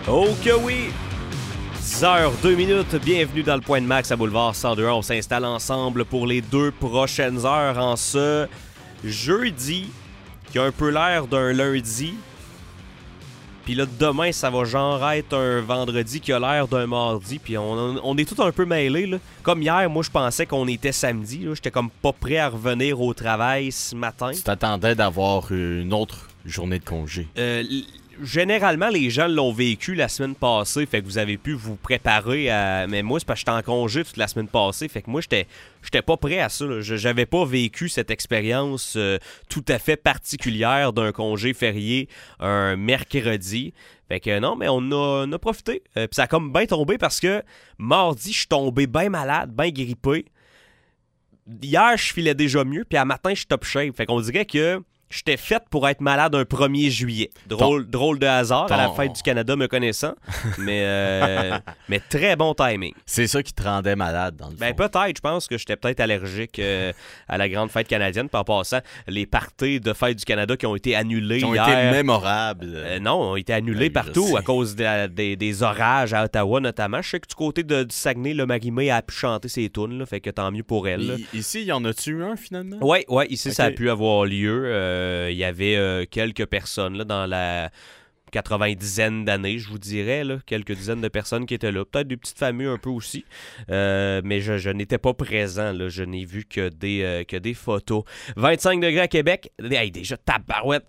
Oh que oui! 10h02, bienvenue dans le Point de Max à Boulevard 102.1. On s'installe ensemble pour les 2 prochaines heures en ce jeudi, qui a un peu l'air d'un lundi. Puis là, demain, ça va genre être un vendredi qui a l'air d'un mardi. Puis on est tous un peu mêlés, là. Comme hier, moi, je pensais qu'on était samedi. Là. J'étais comme pas prêt à revenir au travail ce matin. Tu t'attendais d'avoir une autre journée de congé. Généralement, les gens l'ont vécu la semaine passée, fait que vous avez pu vous préparer à... Mais moi, c'est parce que j'étais en congé toute la semaine passée, fait que moi, j'étais pas prêt à ça. Là. J'avais pas vécu cette expérience tout à fait particulière d'un congé férié un mercredi. Fait que non, mais on a profité. Puis ça a comme bien tombé parce que mardi, je suis tombé bien malade, bien grippé. Hier, je filais déjà mieux, puis à matin, je suis top shape. Fait qu'on dirait que j'étais fait pour être malade un 1er juillet. Drôle de hasard à la fête du Canada me connaissant, mais très bon timing. C'est ça qui te rendait malade dans le fond. Ben peut-être, je pense que j'étais peut-être allergique à la grande fête canadienne. Par passant, les parties de fête du Canada qui ont été annulées hier. Qui ont été mémorables. Non, ont été annulées partout à cause des orages à Ottawa notamment. Je sais que du côté du Saguenay, le Marimé a pu chanter ses tunes, là, fait que tant mieux pour elle. Ici, y en a-tu un finalement? Oui, ici ça a pu avoir lieu. Il y avait quelques personnes là, dans la 90aine d'années, je vous dirais, là, quelques dizaines de personnes qui étaient là. Peut-être des petites familles un peu aussi. Mais je n'étais pas présent. Là. Je n'ai vu que des photos. 25 degrés à Québec. Hey, déjà, tabarouette.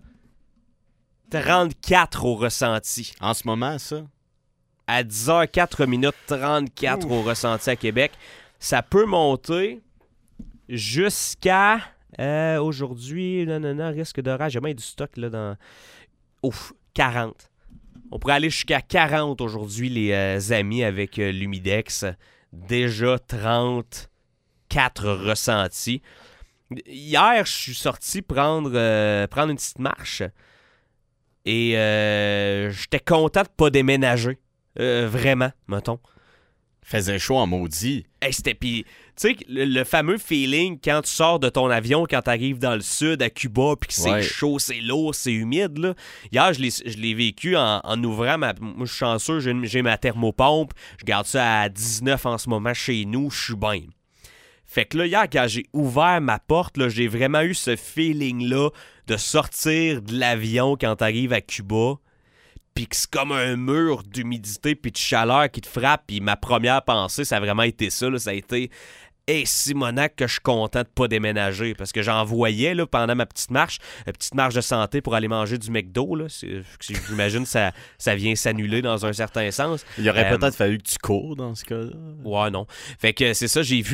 34 au ressenti. En ce moment, ça? À 10h04, 34 au ressenti à Québec. Ça peut monter jusqu'à... aujourd'hui, risque d'orage. J'ai même du stock là, dans... 40. On pourrait aller jusqu'à 40 aujourd'hui, les amis, avec l'Humidex. Déjà 34 ressentis. Hier, je suis sorti prendre une petite marche. Et j'étais content de pas déménager. Vraiment, mettons. Faisait chaud en maudit. Hey, c'était pis, tu sais, le fameux feeling quand tu sors de ton avion, quand tu arrives dans le sud, à Cuba, puis que c'est chaud, c'est lourd, c'est humide, là. Hier, je l'ai vécu en ouvrant moi, je suis chanceux, j'ai ma thermopompe, je garde ça à 19 en ce moment chez nous, je suis bien. Fait que là, hier, quand j'ai ouvert ma porte, là, j'ai vraiment eu ce feeling-là de sortir de l'avion quand tu arrives à Cuba. Puis que c'est comme un mur d'humidité puis de chaleur qui te frappe. Puis ma première pensée, ça a vraiment été ça. Là, ça a été « Hey, Simonac, que je suis content de pas déménager. » Parce que j'en voyais là, pendant ma petite marche de santé pour aller manger du McDo. Là. J'imagine que ça vient s'annuler dans un certain sens. Il aurait peut-être fallu que tu cours dans ce cas-là. Ouais, non. Fait que c'est ça, j'ai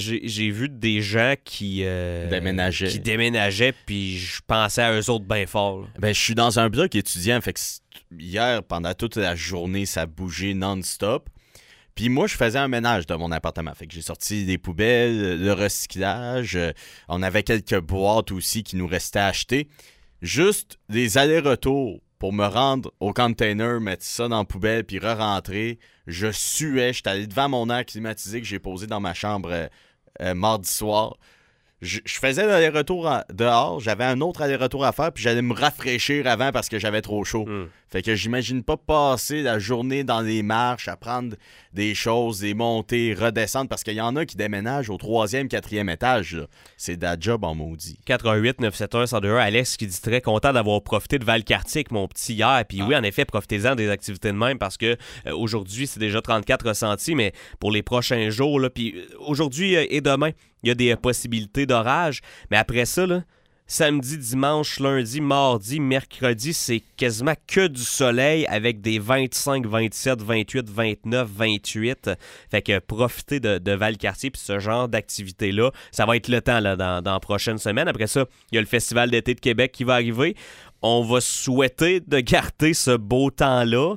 vu des gens qui déménageaient, puis je pensais à eux autres bien fort. Là. Ben, je suis dans un bloc étudiant, fait que hier, pendant toute la journée, ça bougeait non-stop. Puis moi, je faisais un ménage dans mon appartement. Fait que j'ai sorti des poubelles, le recyclage. On avait quelques boîtes aussi qui nous restaient à acheter. Juste des allers-retours pour me rendre au container, mettre ça dans la poubelle puis re-rentrer. Je suais. J'étais allé devant mon air climatisé que j'ai posé dans ma chambre mardi soir. Je faisais l'aller-retour dehors, j'avais un autre aller-retour à faire, puis j'allais me rafraîchir avant parce que j'avais trop chaud. Fait que j'imagine pas passer la journée dans les marches, à prendre des choses, des montées, redescendre, parce qu'il y en a qui déménagent au 3e, 4e étage. Là. C'est de la job en maudit. 88-971-1021, Alex qui dit très content d'avoir profité de Valcartier avec mon petit hier. Puis oui, en effet, profitez-en des activités de même parce que aujourd'hui, c'est déjà 34 ressentis, mais pour les prochains jours, là, puis aujourd'hui et demain, il y a des possibilités d'orage. Mais après ça, là, samedi, dimanche, lundi, mardi, mercredi, c'est quasiment que du soleil avec des 25, 27, 28, 29, 28. Fait que profitez de Valcartier puis ce genre d'activité-là. Ça va être le temps là, dans la prochaine semaine. Après ça, il y a le Festival d'été de Québec qui va arriver. On va souhaiter de garder ce beau temps-là.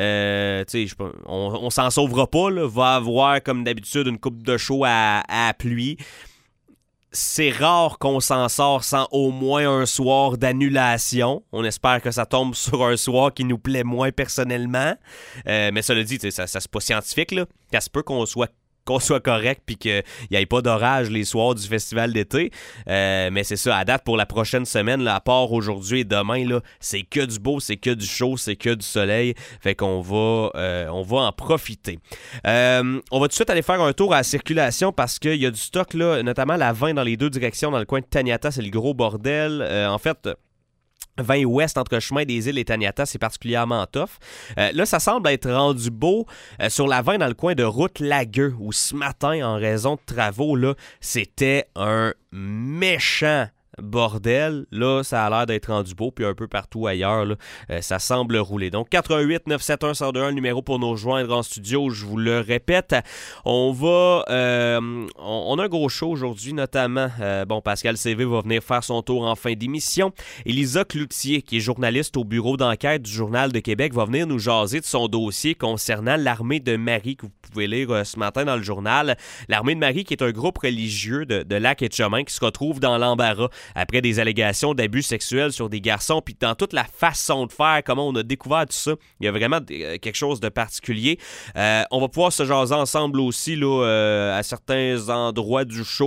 On s'en sauvera pas. Là. Va avoir, comme d'habitude, une coupe de chaud à pluie. C'est rare qu'on s'en sort sans au moins un soir d'annulation. On espère que ça tombe sur un soir qui nous plaît moins personnellement. Mais cela dit, ça c'est pas scientifique. Là. Ça se peut qu'on soit qu'on soit correct puis qu'il n'y ait pas d'orage les soirs du festival d'été. Mais c'est ça, à date pour la prochaine semaine, là, à part aujourd'hui et demain, là, c'est que du beau, c'est que du chaud, c'est que du soleil. Fait qu'on va en profiter. On va tout de suite aller faire un tour à la circulation parce qu'il y a du stock, là, notamment la 20 dans les deux directions. Dans le coin de Taniata, c'est le gros bordel. En fait... 20 ouest entre Chemin des Îles et Taniata, c'est particulièrement tough. Là, ça semble être rendu beau sur la 20 dans le coin de route Lagueux, où ce matin, en raison de travaux, là, c'était un méchant bordel. Là, ça a l'air d'être rendu beau, puis un peu partout ailleurs, là, ça semble rouler. Donc, 88 971 1021, le numéro pour nous rejoindre en studio, je vous le répète. On a un gros show aujourd'hui, notamment. Pascal CV va venir faire son tour en fin d'émission. Elisa Cloutier, qui est journaliste au bureau d'enquête du Journal de Québec, va venir nous jaser de son dossier concernant l'Armée de Marie, que vous pouvez lire ce matin dans le journal. L'Armée de Marie, qui est un groupe religieux de Lac-Etchemin, qui se retrouve dans l'embarras après des allégations d'abus sexuels sur des garçons, puis dans toute la façon de faire, comment on a découvert tout ça, il y a vraiment quelque chose de particulier. On va pouvoir se jaser ensemble aussi là, à certains endroits du show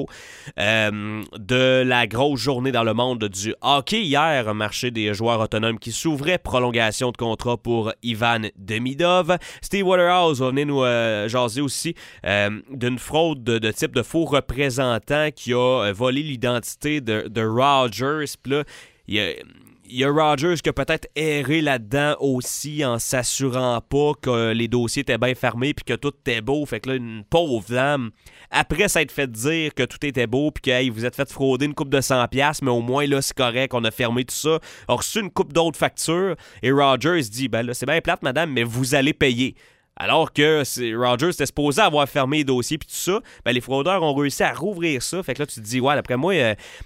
de la grosse journée dans le monde du hockey. Hier, un marché des joueurs autonomes qui s'ouvrait, prolongation de contrat pour Ivan Demidov. Steve Waterhouse va venir nous jaser aussi d'une fraude de type de faux représentant qui a volé l'identité de Rogers. Puis là, il y a Rogers qui a peut-être erré là-dedans aussi en s'assurant pas que les dossiers étaient bien fermés puis que tout était beau. Fait que là, une pauvre dame, après s'être fait dire que tout était beau puis que hey, vous êtes fait frauder une coupe de 100$, mais au moins là, c'est correct, on a fermé tout ça. On a reçu une coupe d'autres factures et Rogers dit, ben là, c'est bien plate, madame, mais vous allez payer. Alors que Rogers était supposé avoir fermé les dossiers puis tout ça, ben les fraudeurs ont réussi à rouvrir ça. Fait que là, tu te dis, ouais, d'après moi,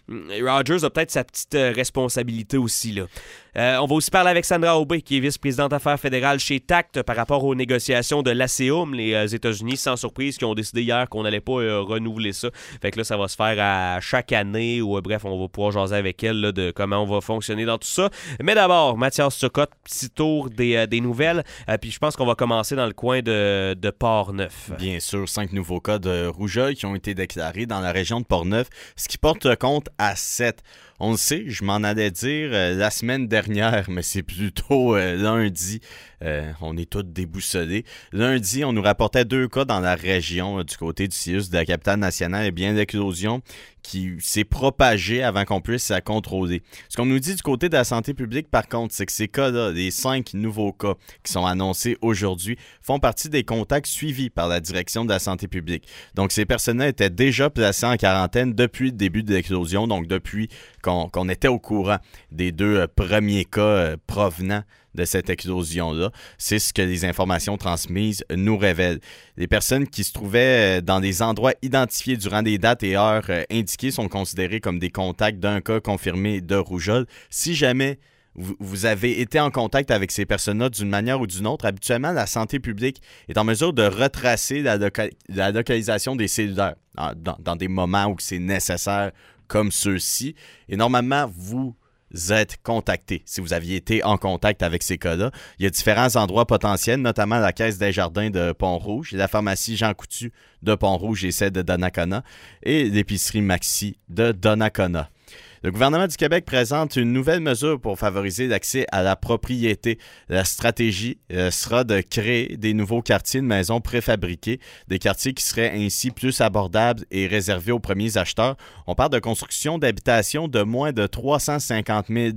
Rogers a peut-être sa petite responsabilité aussi, là. On va aussi parler avec Sandra Aubé, qui est vice-présidente affaires fédérales chez TACT par rapport aux négociations de l'ASEUM, les États-Unis, sans surprise, qui ont décidé hier qu'on n'allait pas renouveler ça. Fait que là, ça va se faire à chaque année, ou bref, on va pouvoir jaser avec elle là, de comment on va fonctionner dans tout ça. Mais d'abord, Mathias Turcotte, petit tour des nouvelles, puis je pense qu'on va commencer dans le coin de Port-Neuf. Bien sûr, 5 nouveaux cas de rougeole qui ont été déclarés dans la région de Port-Neuf, ce qui porte compte à 7. On le sait, je m'en allais dire la semaine dernière, mais c'est plutôt lundi. On est tous déboussolés. Lundi, on nous rapportait 2 cas dans la région du côté du CIUS de la capitale nationale et bien d'éclosion qui s'est propagée avant qu'on puisse la contrôler. Ce qu'on nous dit du côté de la santé publique, par contre, c'est que ces cas-là, les 5 nouveaux cas qui sont annoncés aujourd'hui, font partie des contacts suivis par la direction de la santé publique. Donc, ces personnes-là étaient déjà placées en quarantaine depuis le début de l'éclosion, donc depuis qu'on était au courant des 2 premiers cas provenant de cette éclosion-là. C'est ce que les informations transmises nous révèlent. Les personnes qui se trouvaient dans des endroits identifiés durant des dates et heures indiquées sont considérées comme des contacts d'un cas confirmé de rougeole. Si jamais vous avez été en contact avec ces personnes-là d'une manière ou d'une autre, habituellement, la santé publique est en mesure de retracer la localisation des cellulaires dans des moments où c'est nécessaire comme ceux-ci. Et normalement, vous êtes contacté si vous aviez été en contact avec ces cas-là. Il y a différents endroits potentiels, notamment la Caisse des Jardins de Pont-Rouge, la pharmacie Jean Coutu de Pont-Rouge et celle de Donnacona, et l'épicerie Maxi de Donnacona. Le gouvernement du Québec présente une nouvelle mesure pour favoriser l'accès à la propriété. La stratégie sera de créer des nouveaux quartiers de maisons préfabriquées, des quartiers qui seraient ainsi plus abordables et réservés aux premiers acheteurs. On parle de construction d'habitations de moins de 350 000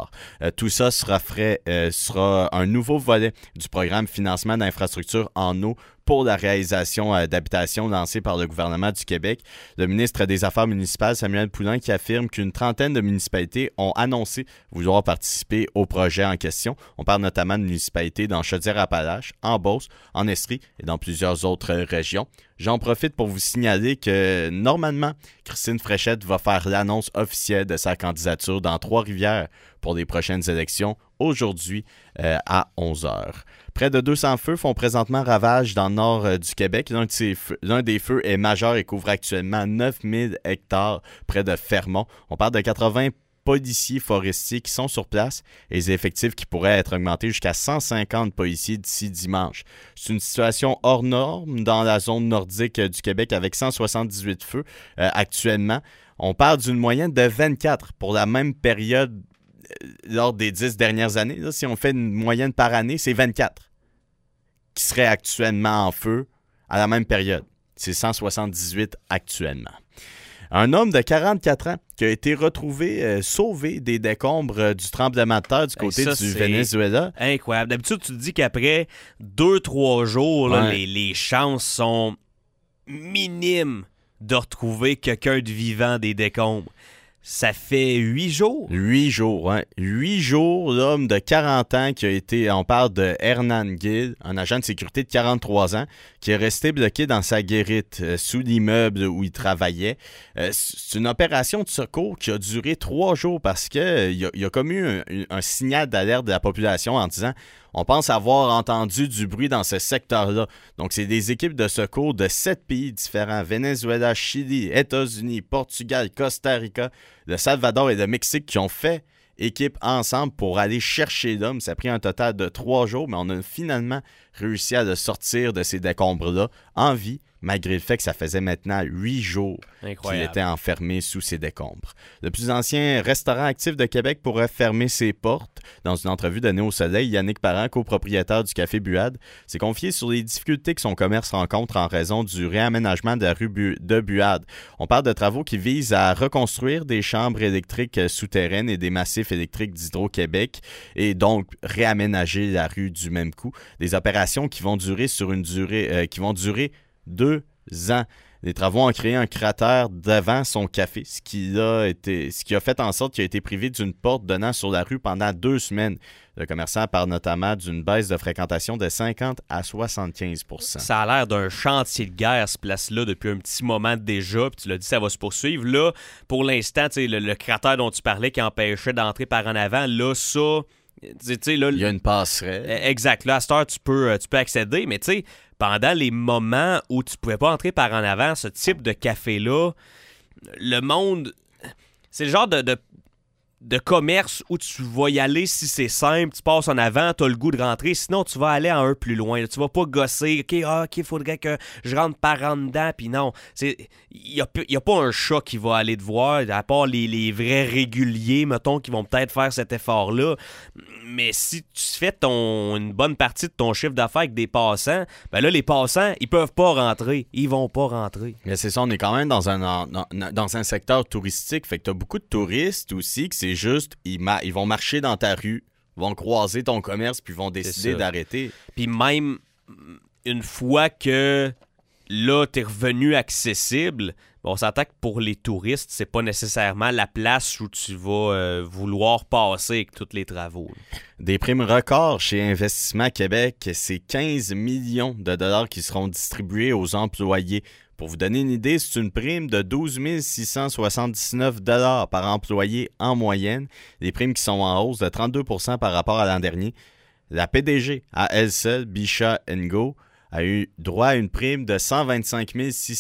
$. Tout ça sera un nouveau volet du programme Financement d'infrastructures en eau pour la réalisation d'habitations lancée par le gouvernement du Québec. Le ministre des Affaires municipales, Samuel Poulin, qui affirme qu'une trentaine de municipalités ont annoncé vouloir participer au projet en question. On parle notamment de municipalités dans Chaudière-Appalaches, en Beauce, en Estrie et dans plusieurs autres régions. J'en profite pour vous signaler que, normalement, Christine Fréchette va faire l'annonce officielle de sa candidature dans Trois-Rivières pour les prochaines élections, aujourd'hui à 11h. Près de 200 feux font présentement ravage dans le nord du Québec. L'un des feux est majeur et couvre actuellement 9000 hectares près de Fermont. On parle de 80 policiers forestiers qui sont sur place et les effectifs qui pourraient être augmentés jusqu'à 150 policiers d'ici dimanche. C'est une situation hors norme dans la zone nordique du Québec avec 178 feux actuellement. On parle d'une moyenne de 24 pour la même période lors des 10 dernières années. Là, si on fait une moyenne par année, c'est 24 qui seraient actuellement en feu à la même période. C'est 178 actuellement. Un homme de 44 ans qui a été retrouvé sauvé des décombres du tremblement de terre du côté du Venezuela. Incroyable. D'habitude, tu te dis qu'après 2-3 jours, là, les chances sont minimes de retrouver quelqu'un de vivant des décombres. Ça fait 8 jours. 8 jours, hein. 8 jours, l'homme de 40 ans qui a été, on parle de Hernan Gil, un agent de sécurité de 43 ans, qui est resté bloqué dans sa guérite sous l'immeuble où il travaillait. C'est une opération de secours qui a duré 3 jours parce qu'il y a comme eu un signal d'alerte de la population en disant on pense avoir entendu du bruit dans ce secteur-là. Donc, c'est des équipes de secours de 7 pays différents. Venezuela, Chili, États-Unis, Portugal, Costa Rica, le Salvador et le Mexique qui ont fait équipe ensemble pour aller chercher l'homme. Ça a pris un total de 3 jours, mais on a finalement réussi à le sortir de ces décombres-là en vie, malgré le fait que ça faisait maintenant 8 jours qu'il était enfermé sous ces décombres. Le plus ancien restaurant actif de Québec pourrait fermer ses portes. Dans une entrevue donnée au Soleil, Yannick Parent, copropriétaire du Café Buade, s'est confié sur les difficultés que son commerce rencontre en raison du réaménagement de la rue de Buade. On parle de travaux qui visent à reconstruire des chambres électriques souterraines et des massifs électriques d'Hydro-Québec et donc réaménager la rue du même coup. Des opérations qui vont durer 2 ans. Les travaux ont créé un cratère devant son café, ce qui a fait en sorte qu'il a été privé d'une porte donnant sur la rue pendant 2 semaines. Le commerçant parle notamment d'une baisse de fréquentation de 50 à 75 %. Ça a l'air d'un chantier de guerre, ce place-là, depuis un petit moment déjà. Puis tu l'as dit, ça va se poursuivre. Là, pour l'instant, le cratère dont tu parlais qui empêchait d'entrer par en avant, là, ça... Là, il y a une passerelle. Exact. Là, à cette heure, tu peux accéder, mais tu sais, pendant les moments où tu pouvais pas entrer par en avant, ce type de café-là, le monde... C'est le genre de commerce où tu vas y aller si c'est simple, tu passes en avant, tu as le goût de rentrer, sinon tu vas aller à un plus loin. Là, tu vas pas gosser, OK, faudrait que je rentre par en dedans, puis non. Il y a pas un chat qui va aller te voir, à part les vrais réguliers, mettons, qui vont peut-être faire cet effort-là. Mais si tu fais une bonne partie de ton chiffre d'affaires avec des passants, ben là, les passants, ils peuvent pas rentrer. Ils vont pas rentrer. Mais c'est ça, on est quand même dans un secteur touristique, fait que t'as beaucoup de touristes aussi, que c'est juste, ils vont marcher dans ta rue, vont croiser ton commerce, puis vont décider d'arrêter. Puis même une fois que là, t'es revenu accessible, on s'entend que pour les touristes, c'est pas nécessairement la place où tu vas vouloir passer avec tous les travaux. Des primes records chez Investissement Québec, c'est 15 millions de dollars qui seront distribués aux employés. Pour vous donner une idée, c'est une prime de 12 679 $ par employé en moyenne. Des primes qui sont en hausse de 32 % par rapport à l'an dernier. La PDG, à elle seule, Bisha Ngo, a eu droit à une prime de 125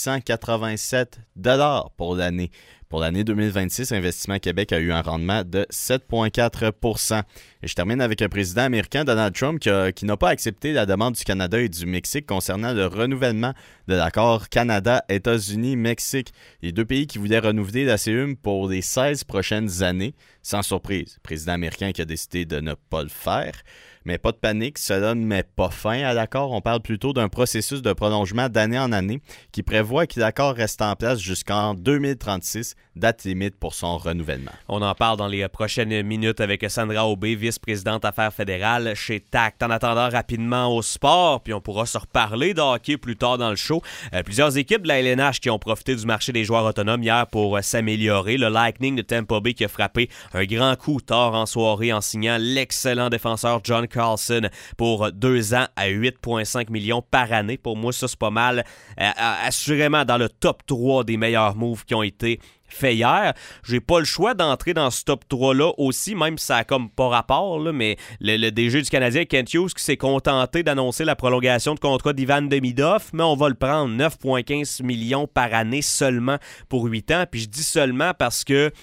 687 $ pour l'année. Pour l'année 2026, Investissement Québec a eu un rendement de 7,4 %. Et je termine avec un président américain, Donald Trump, qui n'a pas accepté la demande du Canada et du Mexique concernant le renouvellement de l'accord Canada-États-Unis-Mexique. Les 2 pays qui voulaient renouveler la CEUM pour les 16 prochaines années. Sans surprise, le président américain qui a décidé de ne pas le faire. Mais pas de panique, cela ne met pas fin à l'accord. On parle plutôt d'un processus de prolongement d'année en année qui prévoit que l'accord reste en place jusqu'en 2036, date limite pour son renouvellement. On en parle dans les prochaines minutes avec Sandra Aubé, vice-présidente affaires fédérales chez TACT. En attendant, rapidement au sport, puis on pourra se reparler de hockey plus tard dans le show. Plusieurs équipes de la LNH qui ont profité du marché des joueurs autonomes hier pour s'améliorer. Le Lightning de Tampa Bay qui a frappé un grand coup tard en soirée en signant l'excellent défenseur John Carlson pour 2 ans à 8,5 millions par année. Pour moi, ça, c'est pas mal. Assurément dans le top 3 des meilleurs moves qui ont été fait hier. J'ai pas le choix d'entrer dans ce top 3-là aussi, même si ça a comme pas rapport, là, mais le DG du Canadien, Kent Hughes, qui s'est contenté d'annoncer la prolongation de contrat d'Ivan Demidov, mais on va le prendre, 9,15 millions par année seulement pour 8 ans. Puis je dis seulement parce que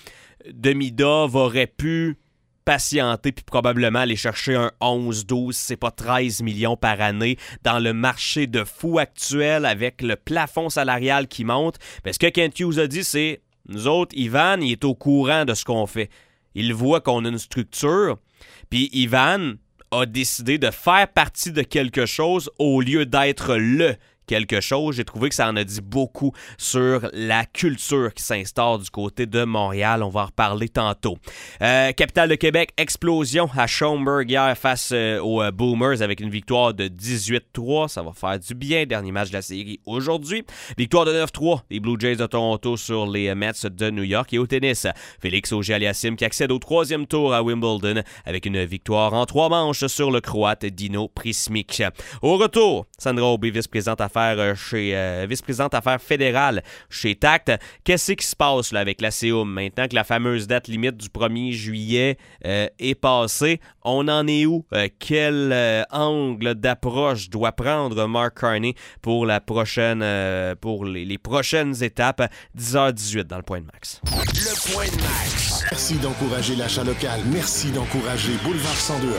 Demidov aurait pu patienter puis probablement aller chercher un 11-12, c'est pas 13 millions par année dans le marché de fou actuel avec le plafond salarial qui monte. Mais ce que Kent Hughes a dit, c'est nous autres, Ivan, il est au courant de ce qu'on fait. Il voit qu'on a une structure, puis Ivan a décidé de faire partie de quelque chose au lieu d'être le quelque chose. J'ai trouvé que ça en a dit beaucoup sur la culture qui s'instaure du côté de Montréal. On va en reparler tantôt. Capitale de Québec, explosion à Schaumburg hier face aux Boomers avec une victoire de 18-3. Ça va faire du bien. Dernier match de la série aujourd'hui. Victoire de 9-3 des Blue Jays de Toronto sur les Mets de New York. Et au tennis, Félix Auger-Aliassime qui accède au 3e tour à Wimbledon avec une victoire en 3 manches sur le Croate Dino Prismic. Au retour, Sandra Aubé, vice-présidente affaires fédérales chez Tact. Qu'est-ce qui se passe là, avec la CEUM maintenant que la fameuse date limite du 1er juillet est passée? On en est où? Quel angle d'approche doit prendre Mark Carney pour la prochaine, pour les prochaines étapes? 10h18 dans le Point de Max. Le Point de Max. Merci d'encourager l'achat local. Merci d'encourager Boulevard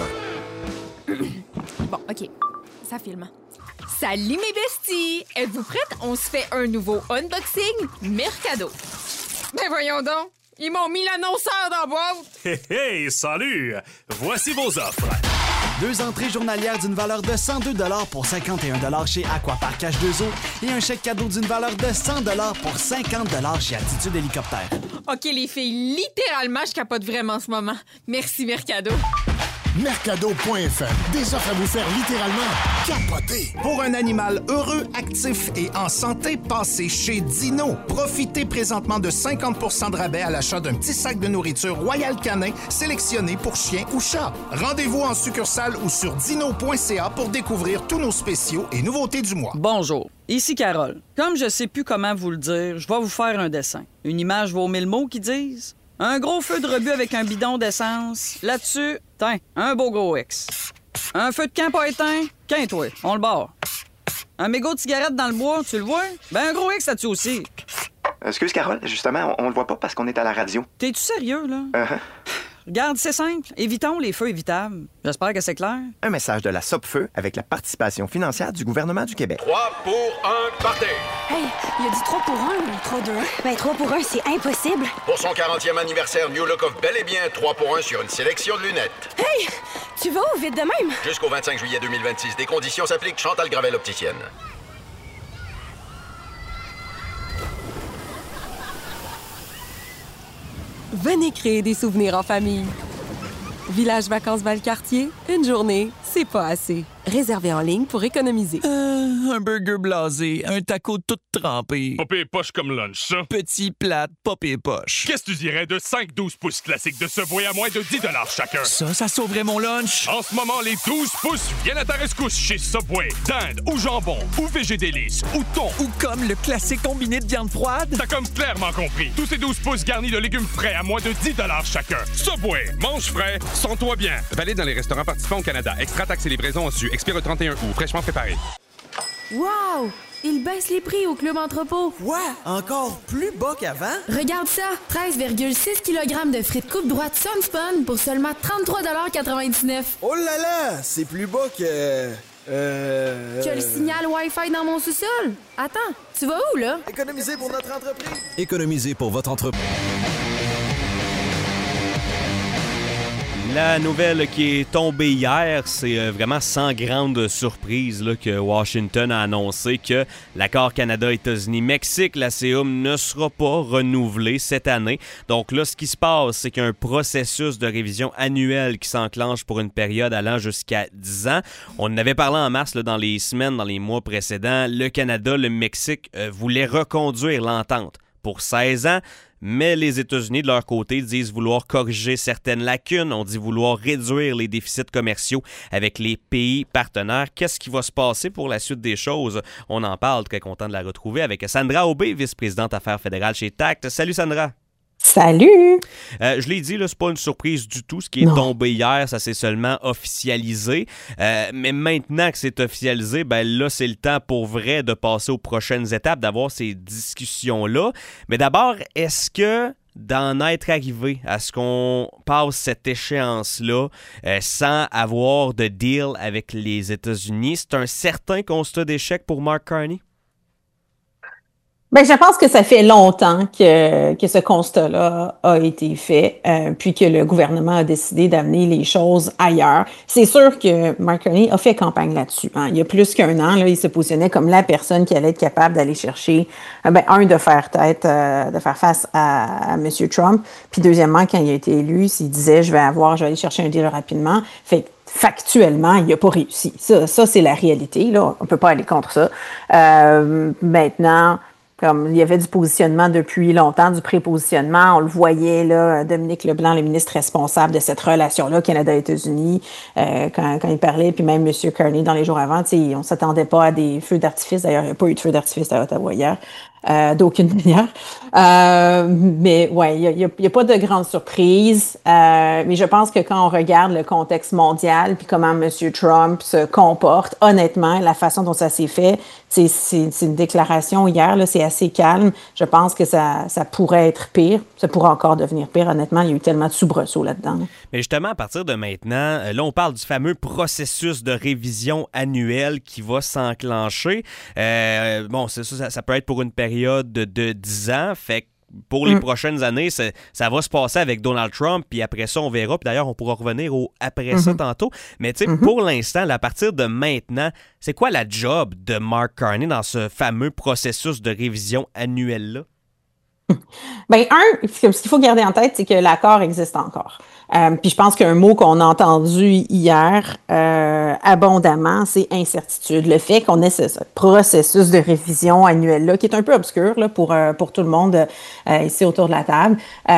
102.1. Bon, OK. Ça filme. Salut mes besties! Êtes-vous prêtes? On se fait un nouveau unboxing Mercado. Ben voyons donc! Ils m'ont mis l'annonceur dans la boîte! Hey, salut! Voici vos offres. 2 entrées journalières d'une valeur de 102 pour 51 chez Aquapark H2O et un chèque cadeau d'une valeur de 100 pour 50 chez Attitude Hélicoptère. OK, les filles, littéralement, je capote vraiment en ce moment. Merci, Mercado. Mercado.fm. Des offres à vous faire littéralement capoter. Pour un animal heureux, actif et en santé, passez chez Dino. Profitez présentement de 50% de rabais à l'achat d'un petit sac de nourriture Royal Canin sélectionné pour chien ou chat. Rendez-vous en succursale ou sur dino.ca pour découvrir tous nos spéciaux et nouveautés du mois. Bonjour, ici Carole. Comme je sais plus comment vous le dire, je vais vous faire un dessin. Une image vaut 1000 mots qui disent... Un gros feu de rebut avec un bidon d'essence. Là-dessus, tiens, un beau gros X. Un feu de camp pas éteint, qu'un-toi, on le barre. Un mégot de cigarette dans le bois, tu le vois? Ben un gros X là-dessus aussi. Excuse, Carole, justement, on le voit pas parce qu'on est à la radio. T'es-tu sérieux, là? Uh-huh. Regarde, c'est simple. Évitons les feux évitables. J'espère que c'est clair. Un message de la Sopfeu avec la participation financière du gouvernement du Québec. 3 pour 1, partez! Hey, il a dit 3 pour 1 ou 3-2-1? Ben 3 pour 1, c'est impossible. Pour son 40e anniversaire, New Look offre bel et bien 3 pour 1 sur une sélection de lunettes. Hey, tu vas où vite de même? Jusqu'au 25 juillet 2026, des conditions s'appliquent. Chantal Gravel, opticienne. Venez créer des souvenirs en famille. Village Vacances Valcartier, une journée, c'est pas assez. Réservé en ligne pour économiser. Un burger blasé, un taco tout trempé. Pas pire poche comme lunch, ça. Petit plate, pas pire poche. Qu'est-ce que tu dirais de 5-12 pouces classiques de Subway à moins de 10 $ chacun? Ça sauverait mon lunch. En ce moment, les 12 pouces viennent à ta rescousse chez Subway. Dinde ou jambon ou végé délice ou thon. Ou comme le classique combiné de viande froide. T'as comme clairement compris. Tous ces 12 pouces garnis de légumes frais à moins de 10 $ chacun. Subway, mange frais, sens-toi bien. Valide dans les restaurants participants au Canada. Extra taxes et livraison en su. Expire le 31 août. Fraîchement préparé. Wow! Ils baissent les prix au Club Entrepôt. Quoi? Encore plus bas qu'avant? Regarde ça! 13,6 kg de frites coupe droite Sunspun pour seulement 33,99 $. Oh là là! C'est plus bas que... Que le signal Wi-Fi dans mon sous-sol. Attends, tu vas où, là? Économiser pour notre entreprise. Économiser pour votre entreprise. La nouvelle qui est tombée hier, c'est vraiment sans grande surprise là, que Washington a annoncé que l'accord Canada-États-Unis-Mexique, la CEUM, ne sera pas renouvelé cette année. Donc là, ce qui se passe, c'est qu'il y a un processus de révision annuelle qui s'enclenche pour une période allant jusqu'à 10 ans. On en avait parlé en mars là, dans les semaines, dans les mois précédents. Le Canada, le Mexique voulaient reconduire l'entente pour 16 ans. Mais les États-Unis, de leur côté, disent vouloir corriger certaines lacunes. On dit vouloir réduire les déficits commerciaux avec les pays partenaires. Qu'est-ce qui va se passer pour la suite des choses? On en parle, très content de la retrouver avec Sandra Aubé, vice-présidente affaires fédérales chez Tact. Salut Sandra! Salut! Je l'ai dit, là, c'est pas une surprise du tout. Ce qui est tombé hier, ça s'est seulement officialisé. Mais maintenant que c'est officialisé, ben là, c'est le temps pour vrai de passer aux prochaines étapes, d'avoir ces discussions-là. Mais d'abord, est-ce que d'en être arrivé à ce qu'on passe cette échéance-là sans avoir de deal avec les États-Unis? C'est un certain constat d'échec pour Mark Carney? Ben, je pense que ça fait longtemps que ce constat-là a été fait, puis que le gouvernement a décidé d'amener les choses ailleurs. C'est sûr que Mark Carney a fait campagne là-dessus. Hein. Il y a plus qu'un an, là, il se positionnait comme la personne qui allait être capable d'aller chercher, de faire face à M. Trump, puis deuxièmement, quand il a été élu, il disait je vais aller chercher un deal rapidement. Fait factuellement, il n'a pas réussi. Ça, c'est la réalité. Là, on peut pas aller contre ça. Maintenant. Comme il y avait du positionnement depuis longtemps, du prépositionnement, on le voyait, là, Dominique Leblanc, le ministre responsable de cette relation-là, Canada-États-Unis, quand il parlait, puis même M. Carney dans les jours avant, on s'attendait pas à des feux d'artifice. D'ailleurs, il n'y a pas eu de feux d'artifice à Ottawa hier. D'aucune manière. Mais ouais, il y a pas de grande surprise. Mais je pense que quand on regarde le contexte mondial puis comment M. Trump se comporte, honnêtement, la façon dont ça s'est fait, c'est une déclaration hier, là, c'est assez calme. Je pense que ça pourrait être pire. Ça pourrait encore devenir pire. Honnêtement, il y a eu tellement de soubresauts là-dedans. Mais justement, à partir de maintenant, là, on parle du fameux processus de révision annuelle qui va s'enclencher. Ça peut être pour une période de 10 ans. Fait que pour les prochaines années, ça va se passer avec Donald Trump, puis après ça, on verra. Puis d'ailleurs, on pourra revenir au après ça tantôt. Mais tu sais, pour l'instant, à partir de maintenant, c'est quoi la job de Mark Carney dans ce fameux processus de révision annuelle-là? Ben, ce qu'il faut garder en tête, c'est que l'accord existe encore. Puis je pense qu'un mot qu'on a entendu hier abondamment, c'est incertitude. Le fait qu'on ait ce processus de révision annuelle-là, qui est un peu obscur là, pour tout le monde ici autour de la table.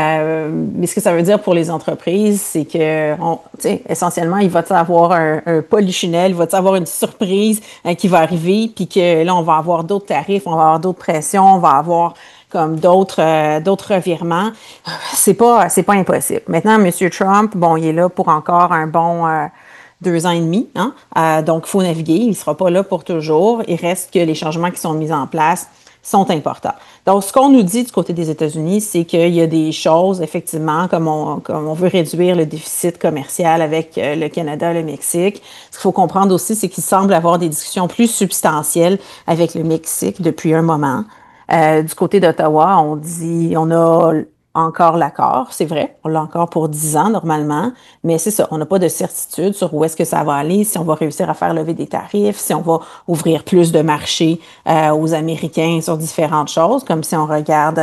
Mais ce que ça veut dire pour les entreprises, c'est que essentiellement, il va y avoir un polichinelle, il va y avoir une surprise qui va arriver, puis que là, on va avoir d'autres tarifs, on va avoir d'autres pressions, on va avoir comme d'autres revirements, c'est pas impossible. Maintenant, M. Trump, il est là pour encore un bon 2 ans et demi, hein? Donc, il faut naviguer. Il sera pas là pour toujours. Il reste que les changements qui sont mis en place sont importants. Donc, ce qu'on nous dit du côté des États-Unis, c'est qu'il y a des choses, effectivement, comme on veut réduire le déficit commercial avec le Canada, le Mexique. Ce qu'il faut comprendre aussi, c'est qu'il semble avoir des discussions plus substantielles avec le Mexique depuis un moment. Du côté d'Ottawa, on a encore l'accord, c'est vrai, on l'a encore pour 10 ans normalement, mais c'est ça, on n'a pas de certitude sur où est-ce que ça va aller, si on va réussir à faire lever des tarifs, si on va ouvrir plus de marchés aux Américains sur différentes choses, comme si on regarde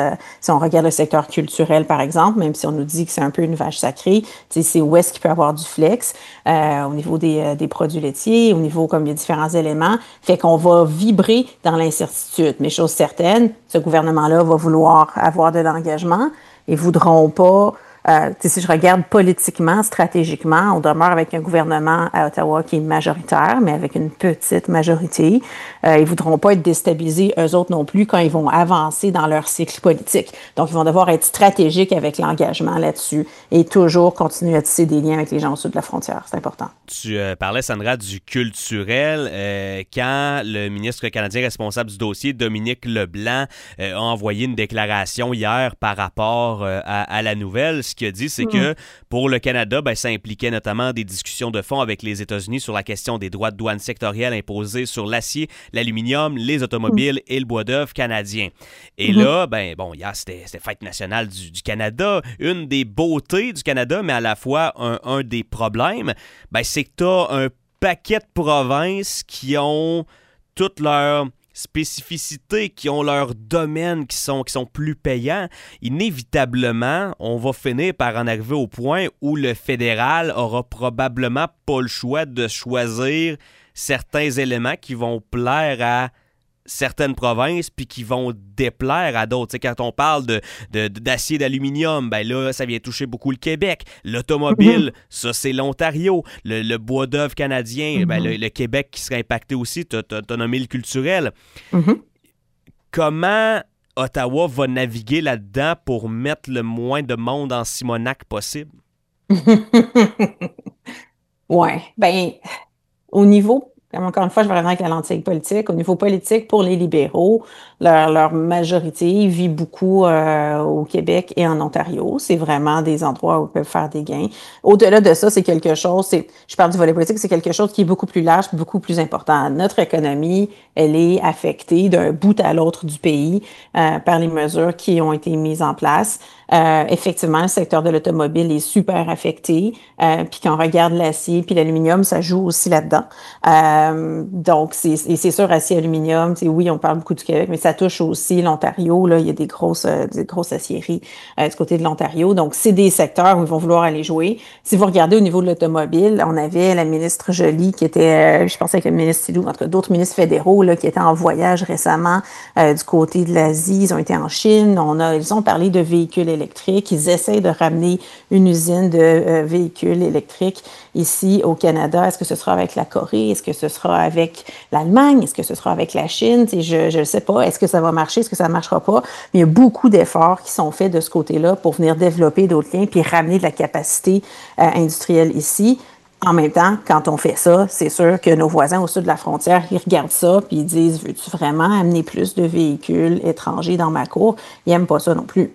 le secteur culturel par exemple, même si on nous dit que c'est un peu une vache sacrée, c'est où est-ce qu'il peut y avoir du flex au niveau des produits laitiers, au niveau comme il y a différents éléments, fait qu'on va vibrer dans l'incertitude, mais chose certaine, ce gouvernement-là va vouloir avoir de l'engagement. Ils voudront pas, si je regarde politiquement, stratégiquement, on demeure avec un gouvernement à Ottawa qui est majoritaire, mais avec une petite majorité. Ils voudront pas être déstabilisés, eux autres non plus, quand ils vont avancer dans leur cycle politique. Donc, ils vont devoir être stratégiques avec l'engagement là-dessus et toujours continuer à tisser des liens avec les gens au sud de la frontière. C'est important. Tu parlais, Sandra, du culturel. Quand le ministre canadien responsable du dossier, Dominique Leblanc, a envoyé une déclaration hier par rapport à la nouvelle, ce qu'il a dit, c'est que pour le Canada, ça impliquait notamment des discussions de fond avec les États-Unis sur la question des droits de douane sectoriels imposés sur l'acier, l'aluminium, les automobiles et le bois d'œuvre canadien. Et là, hier, c'était Fête nationale du Canada. Une des beautés du Canada, mais à la fois un des problèmes, c'est que tu as un paquet de provinces qui ont toutes leurs spécificités, qui ont leurs domaines qui sont plus payants. Inévitablement, on va finir par en arriver au point où le fédéral aura probablement pas le choix de choisir certains éléments qui vont plaire à certaines provinces puis qui vont déplaire à d'autres. T'sais, quand on parle d'acier, d'aluminium, là, ça vient toucher beaucoup le Québec. L'automobile, ça, c'est l'Ontario. Le bois d'œuvre canadien, le Québec qui serait impacté aussi. T'as nommé le culturel. Comment Ottawa va naviguer là-dedans pour mettre le moins de monde en Simonac possible? Ouais, au niveau Comme encore une fois, je vais revenir avec la lentille politique. Au niveau politique, pour les libéraux, leur majorité vit beaucoup au Québec et en Ontario. C'est vraiment des endroits où ils peuvent faire des gains. Au-delà de ça, c'est quelque chose, je parle du volet politique, c'est quelque chose qui est beaucoup plus large, beaucoup plus important. Notre économie, elle est affectée d'un bout à l'autre du pays par les mesures qui ont été mises en place. Effectivement, le secteur de l'automobile est super affecté. Puis quand on regarde l'acier puis l'aluminium, ça joue aussi là-dedans. Donc, c'est sûr, acier, aluminium, oui, on parle beaucoup du Québec, mais ça touche aussi l'Ontario. Là, il y a des grosses aciéries du côté de l'Ontario. Donc, c'est des secteurs où ils vont vouloir aller jouer. Si vous regardez au niveau de l'automobile, on avait la ministre Joly qui était, je pensais avec le ministre Sidou, en tout cas d'autres ministres fédéraux là, qui étaient en voyage récemment du côté de l'Asie. Ils ont été en Chine. Ils ont parlé de véhicules électriques. Ils essaient de ramener une usine de véhicules électriques ici au Canada. Est-ce que ce sera avec la Corée? Est-ce que ce sera avec l'Allemagne? Est-ce que ce sera avec la Chine? Je ne sais pas. Est-ce que ça va marcher? Est-ce que ça ne marchera pas? Mais il y a beaucoup d'efforts qui sont faits de ce côté-là pour venir développer d'autres liens puis ramener de la capacité industrielle ici. En même temps, quand on fait ça, c'est sûr que nos voisins au sud de la frontière, ils regardent ça puis ils disent « Veux-tu vraiment amener plus de véhicules étrangers dans ma cour? » Ils n'aiment pas ça non plus.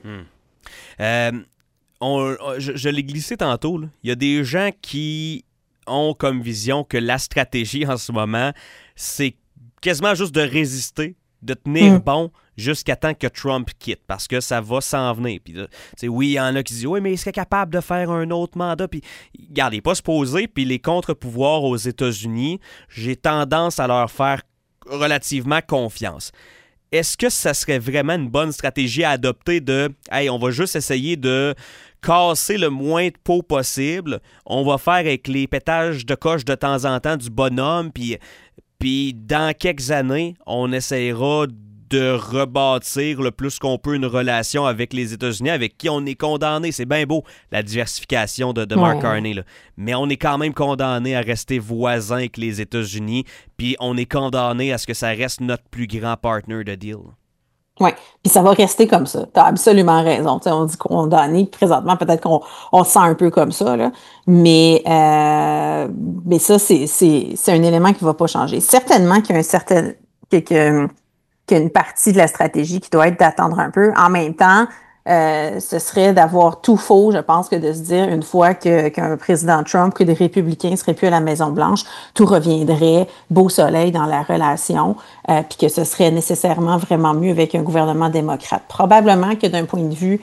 Je l'ai glissé tantôt. Là. Il y a des gens qui ont comme vision que la stratégie en ce moment, c'est quasiment juste de résister, de tenir bon jusqu'à temps que Trump quitte, parce que ça va s'en venir. Puis, oui, il y en a qui disent « Oui, mais il serait capable de faire un autre mandat. » Puis, regarde, il n'est pas supposé. Puis les contre-pouvoirs aux États-Unis, j'ai tendance à leur faire relativement confiance. Est-ce que ça serait vraiment une bonne stratégie à adopter de « Hey, on va juste essayer de casser le moins de peau possible. On va faire avec les pétages de coche de temps en temps du bonhomme, puis dans quelques années, on essaiera de rebâtir le plus qu'on peut une relation avec les États-Unis, avec qui on est condamné. C'est bien beau, la diversification de Mark Carney, là. Mais on est quand même condamné à rester voisin avec les États-Unis, puis on est condamné à ce que ça reste notre plus grand partner de deal. Oui, puis ça va rester comme ça. Tu as absolument raison. T'sais, on dit condamné, présentement, peut-être qu'on se sent un peu comme ça, là. Mais ça, c'est un élément qui ne va pas changer. Certainement qu'il y a qu'une partie de la stratégie qui doit être d'attendre un peu. En même temps, ce serait d'avoir tout faux, je pense, que de se dire une fois qu'un président Trump, que des républicains ne seraient plus à la Maison-Blanche, tout reviendrait beau soleil dans la relation, puis que ce serait nécessairement vraiment mieux avec un gouvernement démocrate. Probablement que d'un point de vue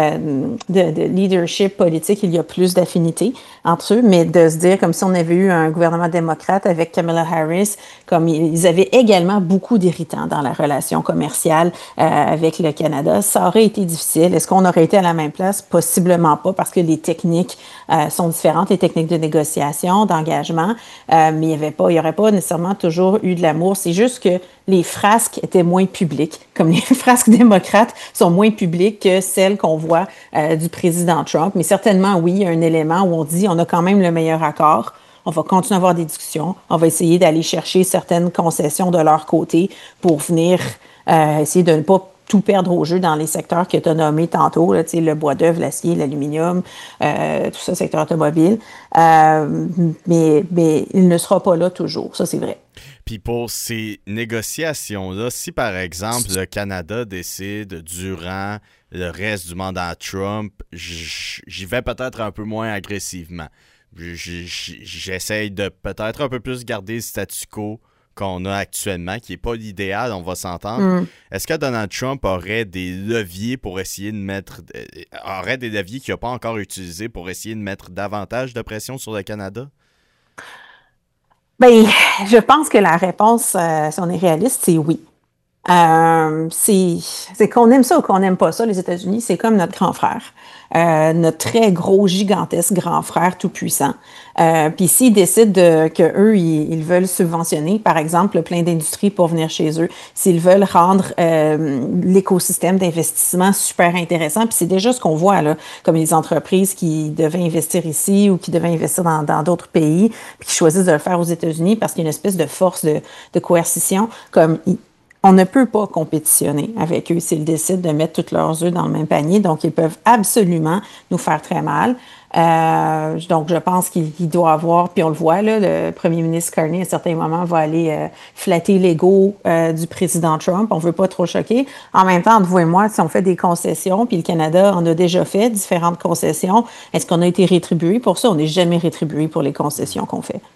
de leadership politique, il y a plus d'affinité entre eux, mais de se dire comme si on avait eu un gouvernement démocrate avec Kamala Harris, comme ils avaient également beaucoup d'irritants dans la relation commerciale avec le Canada, ça aurait été difficile. Est-ce qu'on aurait été à la même place? Possiblement pas, parce que les techniques sont différentes, les techniques de négociation, d'engagement, mais il n'y aurait pas nécessairement toujours eu de l'amour. C'est juste que les frasques étaient moins publiques, comme les frasques démocrates sont moins publiques que celles qu'on voit du président Trump. Mais certainement, oui, il y a un élément où on dit on a quand même le meilleur accord. On va continuer à avoir des discussions. On va essayer d'aller chercher certaines concessions de leur côté pour venir essayer de ne pas tout perdre au jeu dans les secteurs que tu as nommés tantôt, là, le bois d'œuvre, l'acier, l'aluminium, tout ça, secteur automobile. Mais il ne sera pas là toujours, ça c'est vrai. Puis pour ces négociations-là, si par exemple le Canada décide durant le reste du mandat Trump, j'y vais peut-être un peu moins agressivement. J'essaye de peut-être un peu plus garder le statu quo qu'on a actuellement, qui n'est pas l'idéal, on va s'entendre. Est-ce que Donald Trump aurait des leviers pour essayer de mettre... aurait des leviers qu'il n'a pas encore utilisés pour essayer de mettre davantage de pression sur le Canada? Bien, je pense que la réponse, si on est réaliste, c'est oui. C'est qu'on aime ça ou qu'on n'aime pas ça, les États-Unis, c'est comme notre grand frère. Notre très gros, gigantesque grand frère tout-puissant. Puis s'ils décident que eux, ils veulent subventionner, par exemple, plein d'industries pour venir chez eux, s'ils veulent rendre l'écosystème d'investissement super intéressant, puis c'est déjà ce qu'on voit, là, comme les entreprises qui devaient investir ici ou qui devaient investir dans d'autres pays, puis qui choisissent de le faire aux États-Unis parce qu'il y a une espèce de force de coercition, comme on ne peut pas compétitionner avec eux s'ils décident de mettre tous leurs œufs dans le même panier. Donc, ils peuvent absolument nous faire très mal. Donc, je pense qu'il doit avoir, puis on le voit, là, le premier ministre Carney, à certains moments, va aller flatter l'ego du président Trump. On ne veut pas trop choquer. En même temps, entre vous et moi, si on fait des concessions, puis le Canada en a déjà fait différentes concessions, est-ce qu'on a été rétribué pour ça? On n'est jamais rétribué pour les concessions qu'on fait.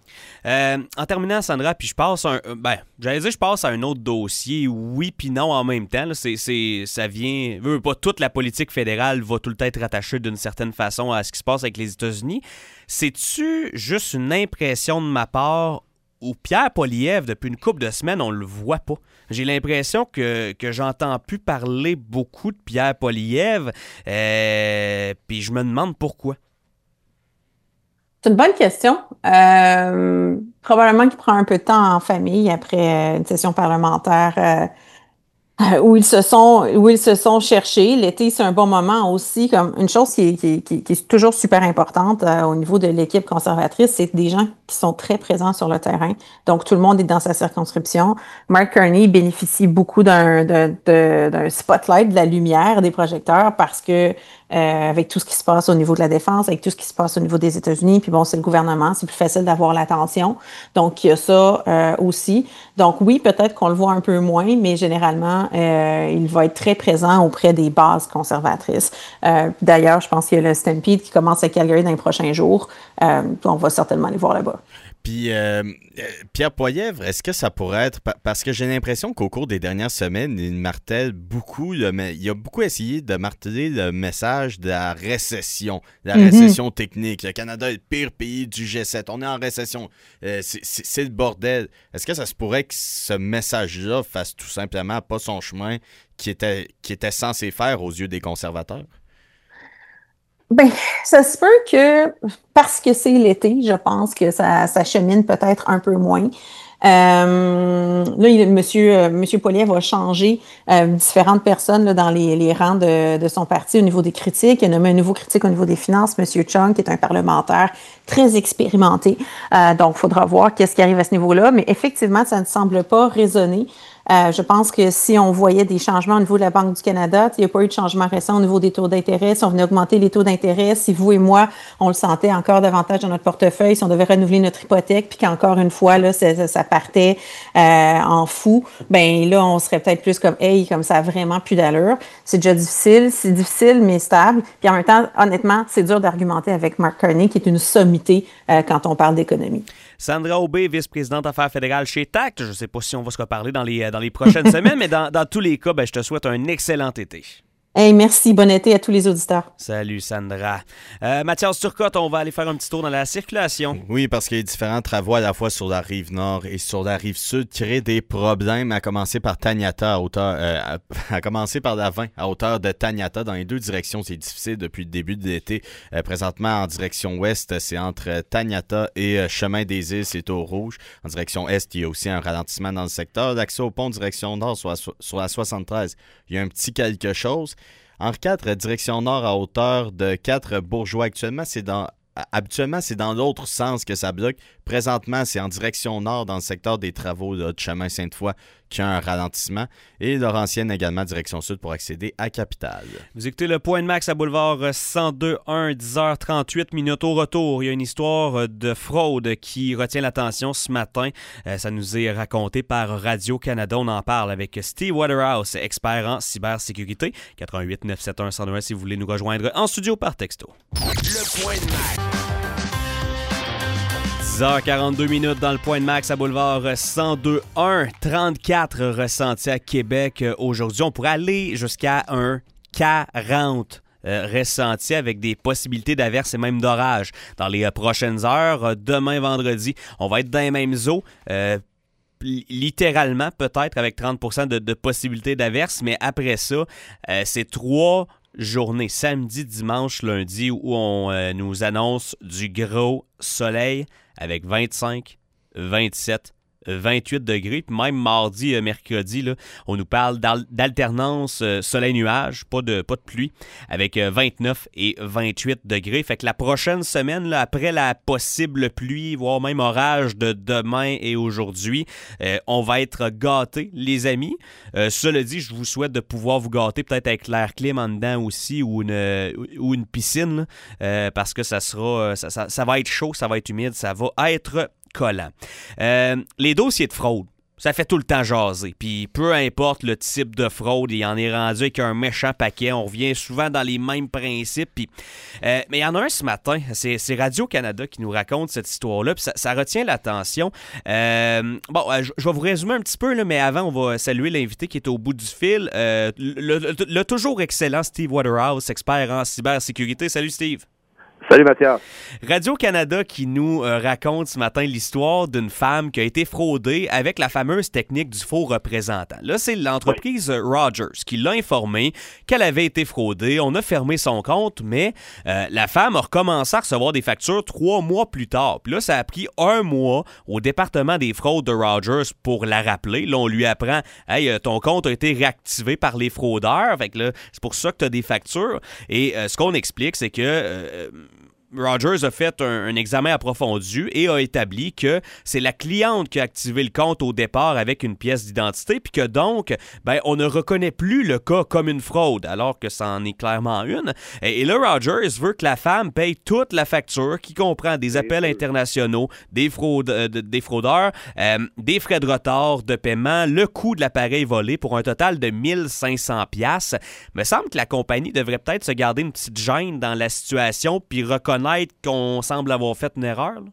En terminant, Sandra, puis je passe je passe à un autre dossier, oui puis non en même temps. Là, ça vient... Pas toute la politique fédérale va tout le temps être rattachée d'une certaine façon à ce qui se passe avec les États-Unis. C'est-tu juste une impression de ma part où Pierre Poilievre, depuis une couple de semaines, on le voit pas? J'ai l'impression que j'entends plus parler beaucoup de Pierre Poilievre, puis je me demande pourquoi. C'est une bonne question. Probablement qu'il prend un peu de temps en famille après une session parlementaire où ils se sont cherchés. L'été, c'est un bon moment aussi. Comme une chose qui est toujours super importante au niveau de l'équipe conservatrice, c'est des gens qui sont très présents sur le terrain. Donc, tout le monde est dans sa circonscription. Mark Carney bénéficie beaucoup d'un spotlight, de la lumière, des projecteurs, parce que avec tout ce qui se passe au niveau de la défense, avec tout ce qui se passe au niveau des États-Unis, puis bon, c'est le gouvernement, c'est plus facile d'avoir l'attention. Donc, il y a ça aussi. Donc, oui, peut-être qu'on le voit un peu moins, mais généralement, il va être très présent auprès des bases conservatrices. D'ailleurs, je pense qu'il y a le Stampede qui commence à Calgary dans les prochains jours. On va certainement aller voir là-bas. Puis, Pierre Poilievre, est-ce que ça pourrait être... Parce que j'ai l'impression qu'au cours des dernières semaines, il martèle beaucoup... il a beaucoup essayé de marteler le message de la récession technique. Le Canada est le pire pays du G7. On est en récession. C'est le bordel. Est-ce que ça se pourrait que ce message-là fasse tout simplement pas son chemin qui était censé faire aux yeux des conservateurs? Ben, ça se peut que, parce que c'est l'été, je pense que ça chemine peut-être un peu moins. Là, Monsieur Poilievre a changé différentes personnes là, dans les rangs de son parti au niveau des critiques. Il a nommé un nouveau critique au niveau des finances, Monsieur Chung, qui est un parlementaire très expérimenté. Donc, il faudra voir qu'est-ce qui arrive à ce niveau-là. Mais effectivement, ça ne semble pas résonner. Je pense que si on voyait des changements au niveau de la Banque du Canada, il n'y a pas eu de changement récent au niveau des taux d'intérêt. Si on venait augmenter les taux d'intérêt, si vous et moi, on le sentait encore davantage dans notre portefeuille, si on devait renouveler notre hypothèque, puis qu'encore une fois, là, ça partait en fou, ben là, on serait peut-être plus comme, hey, comme ça a vraiment plus d'allure. C'est déjà difficile, mais stable. Puis en même temps, honnêtement, c'est dur d'argumenter avec Mark Carney, qui est une sommité quand on parle d'économie. Sandra Aubé, vice-présidente affaires fédérales chez TACT. Je ne sais pas si on va se reparler dans les prochaines semaines, mais dans tous les cas, je te souhaite un excellent été. Hey, merci. Bon été à tous les auditeurs. Salut, Sandra. Mathias Turcotte, on va aller faire un petit tour dans la circulation. Oui, parce qu'il y a différents travaux à la fois sur la rive nord et sur la rive sud qui créent des problèmes, à commencer par Taniata à commencer par la 20 à hauteur de Taniata. Dans les deux directions, c'est difficile depuis le début de l'été. Présentement, en direction ouest, c'est entre Taniata et Chemin des Îles, c'est au rouge. En direction est, il y a aussi un ralentissement dans le secteur. L'accès au pont direction nord sur la 73, il y a un petit quelque chose. Henri IV, direction nord à hauteur de 4 Bourgeois. Habituellement, c'est dans l'autre sens que ça bloque. Présentement, c'est en direction nord dans le secteur des travaux là, de chemin Sainte-Foy qui a un ralentissement. Et Laurentienne également, direction sud pour accéder à Capitale. Vous écoutez le Point de Max à Boulevard 102.1, 10h38 minutes au retour. Il y a une histoire de fraude qui retient l'attention ce matin. Ça nous est raconté par Radio-Canada. On en parle avec Steve Waterhouse, expert en cybersécurité. 88 971 101 si vous voulez nous rejoindre en studio par texto. Le Point de Max. 10h42 minutes dans le Point de Max à Boulevard 102.1, 34 ressentis à Québec aujourd'hui. On pourrait aller jusqu'à un 40 ressentis avec des possibilités d'averses et même d'orage dans les prochaines heures. Demain, vendredi, on va être dans les mêmes eaux. Littéralement, peut-être, avec 30% de possibilités d'averses, mais après ça, c'est 3 journées, samedi, dimanche, lundi, où on nous annonce du gros soleil avec 25, 27, 28 degrés. Puis même mardi, mercredi, là, on nous parle d'alternance soleil-nuage, pas de pluie, avec 29 et 28 degrés. Fait que la prochaine semaine, là, après la possible pluie, voire même orage de demain et aujourd'hui, on va être gâtés, les amis. Cela dit, je vous souhaite de pouvoir vous gâter peut-être avec l'air clim en dedans aussi ou une piscine, là, parce que ça va être chaud, ça va être humide, ça va être collant. Les dossiers de fraude, ça fait tout le temps jaser. Puis peu importe le type de fraude, il en est rendu avec un méchant paquet. On revient souvent dans les mêmes principes. Puis, mais il y en a un ce matin, c'est Radio-Canada qui nous raconte cette histoire-là. Puis ça retient l'attention. Je vais vous résumer un petit peu, là, mais avant, on va saluer l'invité qui est au bout du fil. Le toujours excellent Steve Waterhouse, expert en cybersécurité. Salut Steve. Salut Mathias. Radio-Canada qui nous raconte ce matin l'histoire d'une femme qui a été fraudée avec la fameuse technique du faux représentant. Là, c'est l'entreprise Rogers qui l'a informé qu'elle avait été fraudée. On a fermé son compte, mais la femme a recommencé à recevoir des factures 3 mois plus tard. Puis là, ça a pris 1 mois au département des fraudes de Rogers pour la rappeler. Là, on lui apprend « Hey, ton compte a été réactivé par les fraudeurs. » Fait que là, c'est pour ça que tu as des factures. Et ce qu'on explique, c'est que Rogers a fait un examen approfondi et a établi que c'est la cliente qui a activé le compte au départ avec une pièce d'identité, puis que donc, on ne reconnaît plus le cas comme une fraude, alors que ça en est clairement une. Et là, Rogers veut que la femme paye toute la facture, qui comprend des appels internationaux, des fraudeurs, des frais de retard de paiement, le coût de l'appareil volé pour un total de 1500$. Il me semble que la compagnie devrait peut-être se garder une petite gêne dans la situation, puis reconnaître qu'on semble avoir fait une erreur? Là?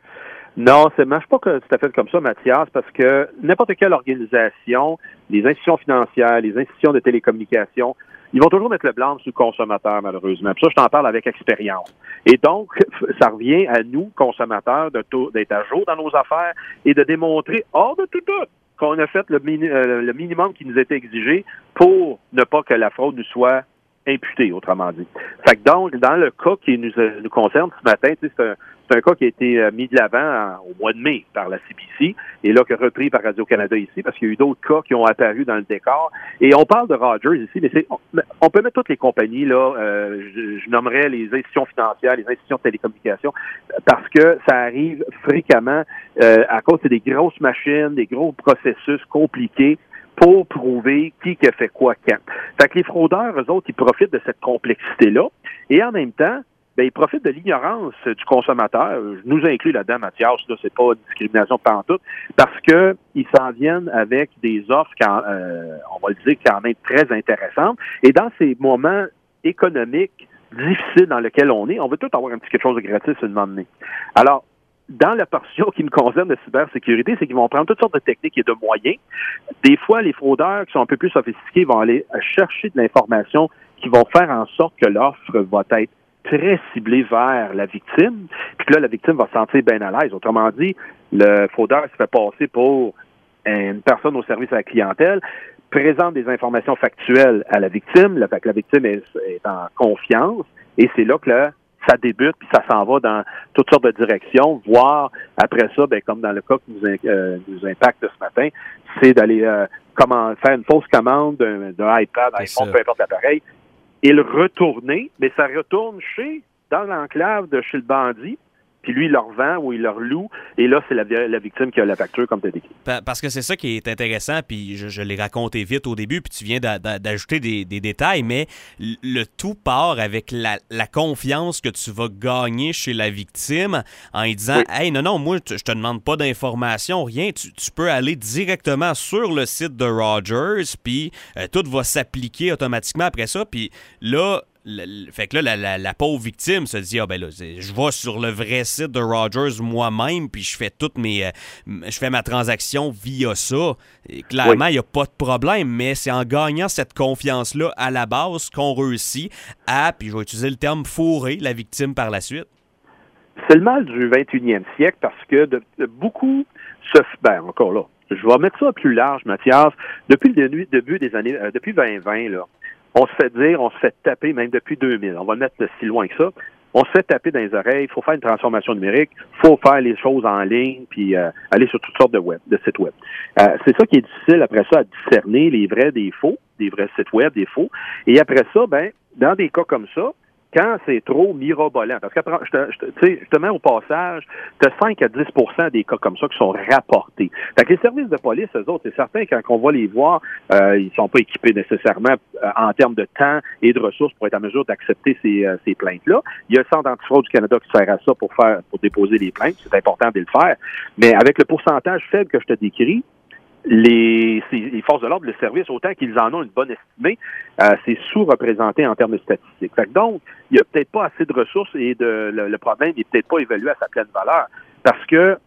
Non, ça ne marche pas tout à fait comme ça, Mathias, parce que n'importe quelle organisation, les institutions financières, les institutions de télécommunications, ils vont toujours mettre le blâme sur le consommateur, malheureusement. Puis ça, je t'en parle avec expérience. Et donc, ça revient à nous, consommateurs, d'être à jour dans nos affaires et de démontrer, hors de tout doute, qu'on a fait le minimum qui nous était exigé pour ne pas que la fraude nous soit imputé, autrement dit. Fait que donc, dans le cas qui nous concerne ce matin, c'est un cas qui a été mis de l'avant au mois de mai par la CBC et là que repris par Radio-Canada ici, parce qu'il y a eu d'autres cas qui ont apparu dans le décor. Et on parle de Rogers ici, mais on peut mettre toutes les compagnies, là, je nommerais les institutions financières, les institutions de télécommunications, parce que ça arrive fréquemment à cause des grosses machines, des gros processus compliqués pour prouver qui a fait quoi quand. Fait que les fraudeurs, eux autres, ils profitent de cette complexité-là et en même temps, ils profitent de l'ignorance du consommateur. Je nous inclus là-dedans, Mathias, là, c'est pas une discrimination pantoute, parce que ils s'en viennent avec des offres, on va le dire, quand même très intéressantes. Et dans ces moments économiques difficiles dans lesquels on est, on veut tout avoir un petit quelque chose de gratis à un moment donné. Alors, dans la portion qui me concerne de cybersécurité, c'est qu'ils vont prendre toutes sortes de techniques et de moyens. Des fois, les fraudeurs qui sont un peu plus sophistiqués vont aller chercher de l'information qui vont faire en sorte que l'offre va être très ciblée vers la victime, puis que là, la victime va se sentir bien à l'aise. Autrement dit, le fraudeur se fait passer pour une personne au service à la clientèle, présente des informations factuelles à la victime, fait que la victime est en confiance, et c'est là que ça débute, puis ça s'en va dans toutes sortes de directions, voire après ça, comme dans le cas qui nous impacte ce matin, c'est d'aller faire une fausse commande d'un iPad, iPhone, peu importe l'appareil, et le retourner, mais ça retourne dans l'enclave de chez le bandit, puis lui, il leur vend ou il leur loue, et là, c'est la victime qui a la facture, comme tu as décrit. Parce que c'est ça qui est intéressant, puis je l'ai raconté vite au début, puis tu viens d'ajouter des détails, mais le tout part avec la confiance que tu vas gagner chez la victime en lui disant « Hey, non, moi, je te demande pas d'informations, rien, tu peux aller directement sur le site de Rogers, puis tout va s'appliquer automatiquement après ça, puis là, fait que là, la pauvre victime se dit, je vais sur le vrai site de Rogers moi-même, puis je fais ma transaction via ça. Et clairement, il n'y a pas de problème, mais c'est en gagnant cette confiance-là à la base qu'on réussit à, puis je vais utiliser le terme, fourrer la victime par la suite. C'est le mal du 21e siècle parce que beaucoup encore là, je vais mettre ça plus large, Mathias. Depuis le début des années, depuis 2020, là, on se fait taper, même depuis 2000, on va le mettre si loin que ça, on se fait taper dans les oreilles, il faut faire une transformation numérique, il faut faire les choses en ligne, puis aller sur toutes sortes de sites web. C'est ça qui est difficile après ça à discerner les vrais des faux, des vrais sites web, des faux. Et après ça, dans des cas comme ça, quand c'est trop mirobolant, parce que je te mets au passage, tu as 5 à 10 % des cas comme ça qui sont rapportés. Fait que les services de police, eux autres, c'est certain, quand on va les voir, ils sont pas équipés nécessairement en termes de temps et de ressources pour être en mesure d'accepter ces plaintes-là. Il y a le Centre antifraude du Canada qui sert à ça pour déposer les plaintes. C'est important de le faire. Mais avec le pourcentage faible que je te décris, les forces de l'ordre, le service, autant qu'ils en ont une bonne estimée, c'est sous-représenté en termes de statistiques. Fait que donc, il n'y a peut-être pas assez de ressources et le problème n'est peut-être pas évalué à sa pleine valeur. Parce que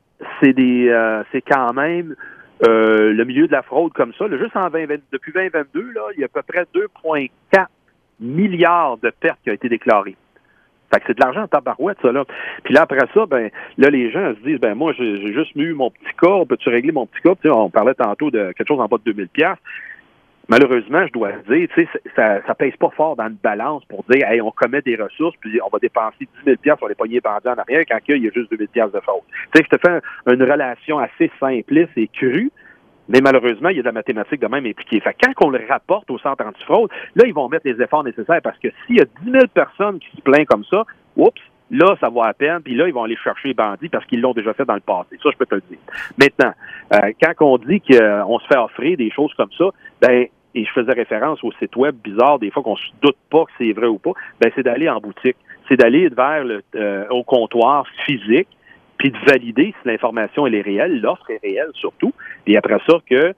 c'est quand même le milieu de la fraude comme ça. Juste depuis 2022, là, il y a à peu près 2,4 milliards de pertes qui ont été déclarées. Fait que c'est de l'argent en tabarouette, ça, là. Puis là, après ça, là, les gens se disent, moi, j'ai juste eu mon petit cas, peux-tu régler mon petit cas? Tu sais, on parlait tantôt de quelque chose en bas de 2000 $. Malheureusement, je dois dire, tu sais, ça pèse pas fort dans une balance pour dire, hey, on commet des ressources, puis on va dépenser 10 000 $ sur les poignées bandits en arrière, quand il y a juste 2 000 $ de fraude. Tu sais, je te fais une relation assez simpliste et crue, mais malheureusement, il y a de la mathématique de même impliquée. Fait que quand on le rapporte au centre antifraude, là, ils vont mettre les efforts nécessaires parce que s'il y a 10 000 personnes qui se plaignent comme ça, là, ça va à peine, puis là, ils vont aller chercher les bandits parce qu'ils l'ont déjà fait dans le passé. Ça, je peux te le dire. Maintenant, quand on dit qu'on se fait offrir des choses comme ça, et je faisais référence au site web bizarre, des fois qu'on se doute pas que c'est vrai ou pas, c'est d'aller en boutique. C'est d'aller vers au comptoir physique, puis de valider si l'information elle est réelle, l'offre est réelle surtout, et après ça que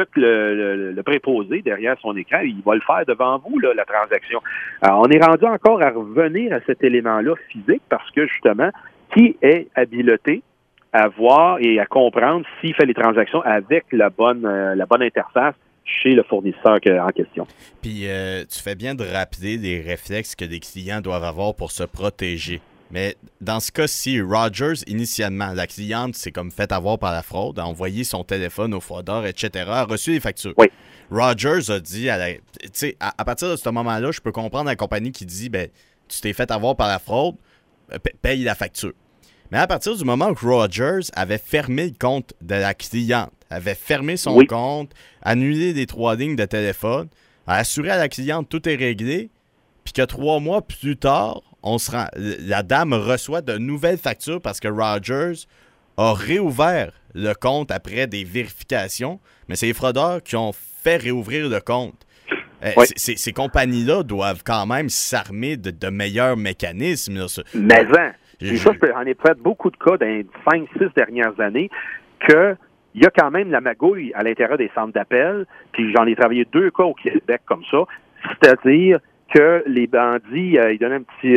le préposé derrière son écran, il va le faire devant vous, là, la transaction. Alors, on est rendu encore à revenir à cet élément-là physique parce que justement, qui est habilité à voir et à comprendre s'il fait les transactions avec la bonne interface chez le fournisseur en question. Puis tu fais bien de rappeler les réflexes que des clients doivent avoir pour se protéger. Mais dans ce cas-ci, Rogers, initialement, la cliente s'est comme fait avoir par la fraude, a envoyé son téléphone au fraudeur, etc., a reçu les factures. Oui. Rogers a dit, tu sais, à partir de ce moment-là, je peux comprendre la compagnie qui dit, tu t'es fait avoir par la fraude, paye la facture. Mais à partir du moment où Rogers avait fermé le compte de la cliente, avait fermé son compte, annulé les 3 lignes de téléphone, a assuré à la cliente tout est réglé, puis que 3 mois plus tard, la dame reçoit de nouvelles factures parce que Rogers a réouvert le compte après des vérifications, mais c'est les fraudeurs qui ont fait réouvrir le compte. Ces compagnies-là doivent quand même s'armer de meilleurs mécanismes. Là. Mais j'en ai fait beaucoup de cas dans les 5-6 dernières années que il y a quand même la magouille à l'intérieur des centres d'appel, puis j'en ai travaillé 2 cas au Québec comme ça, c'est-à-dire que les bandits, ils donnaient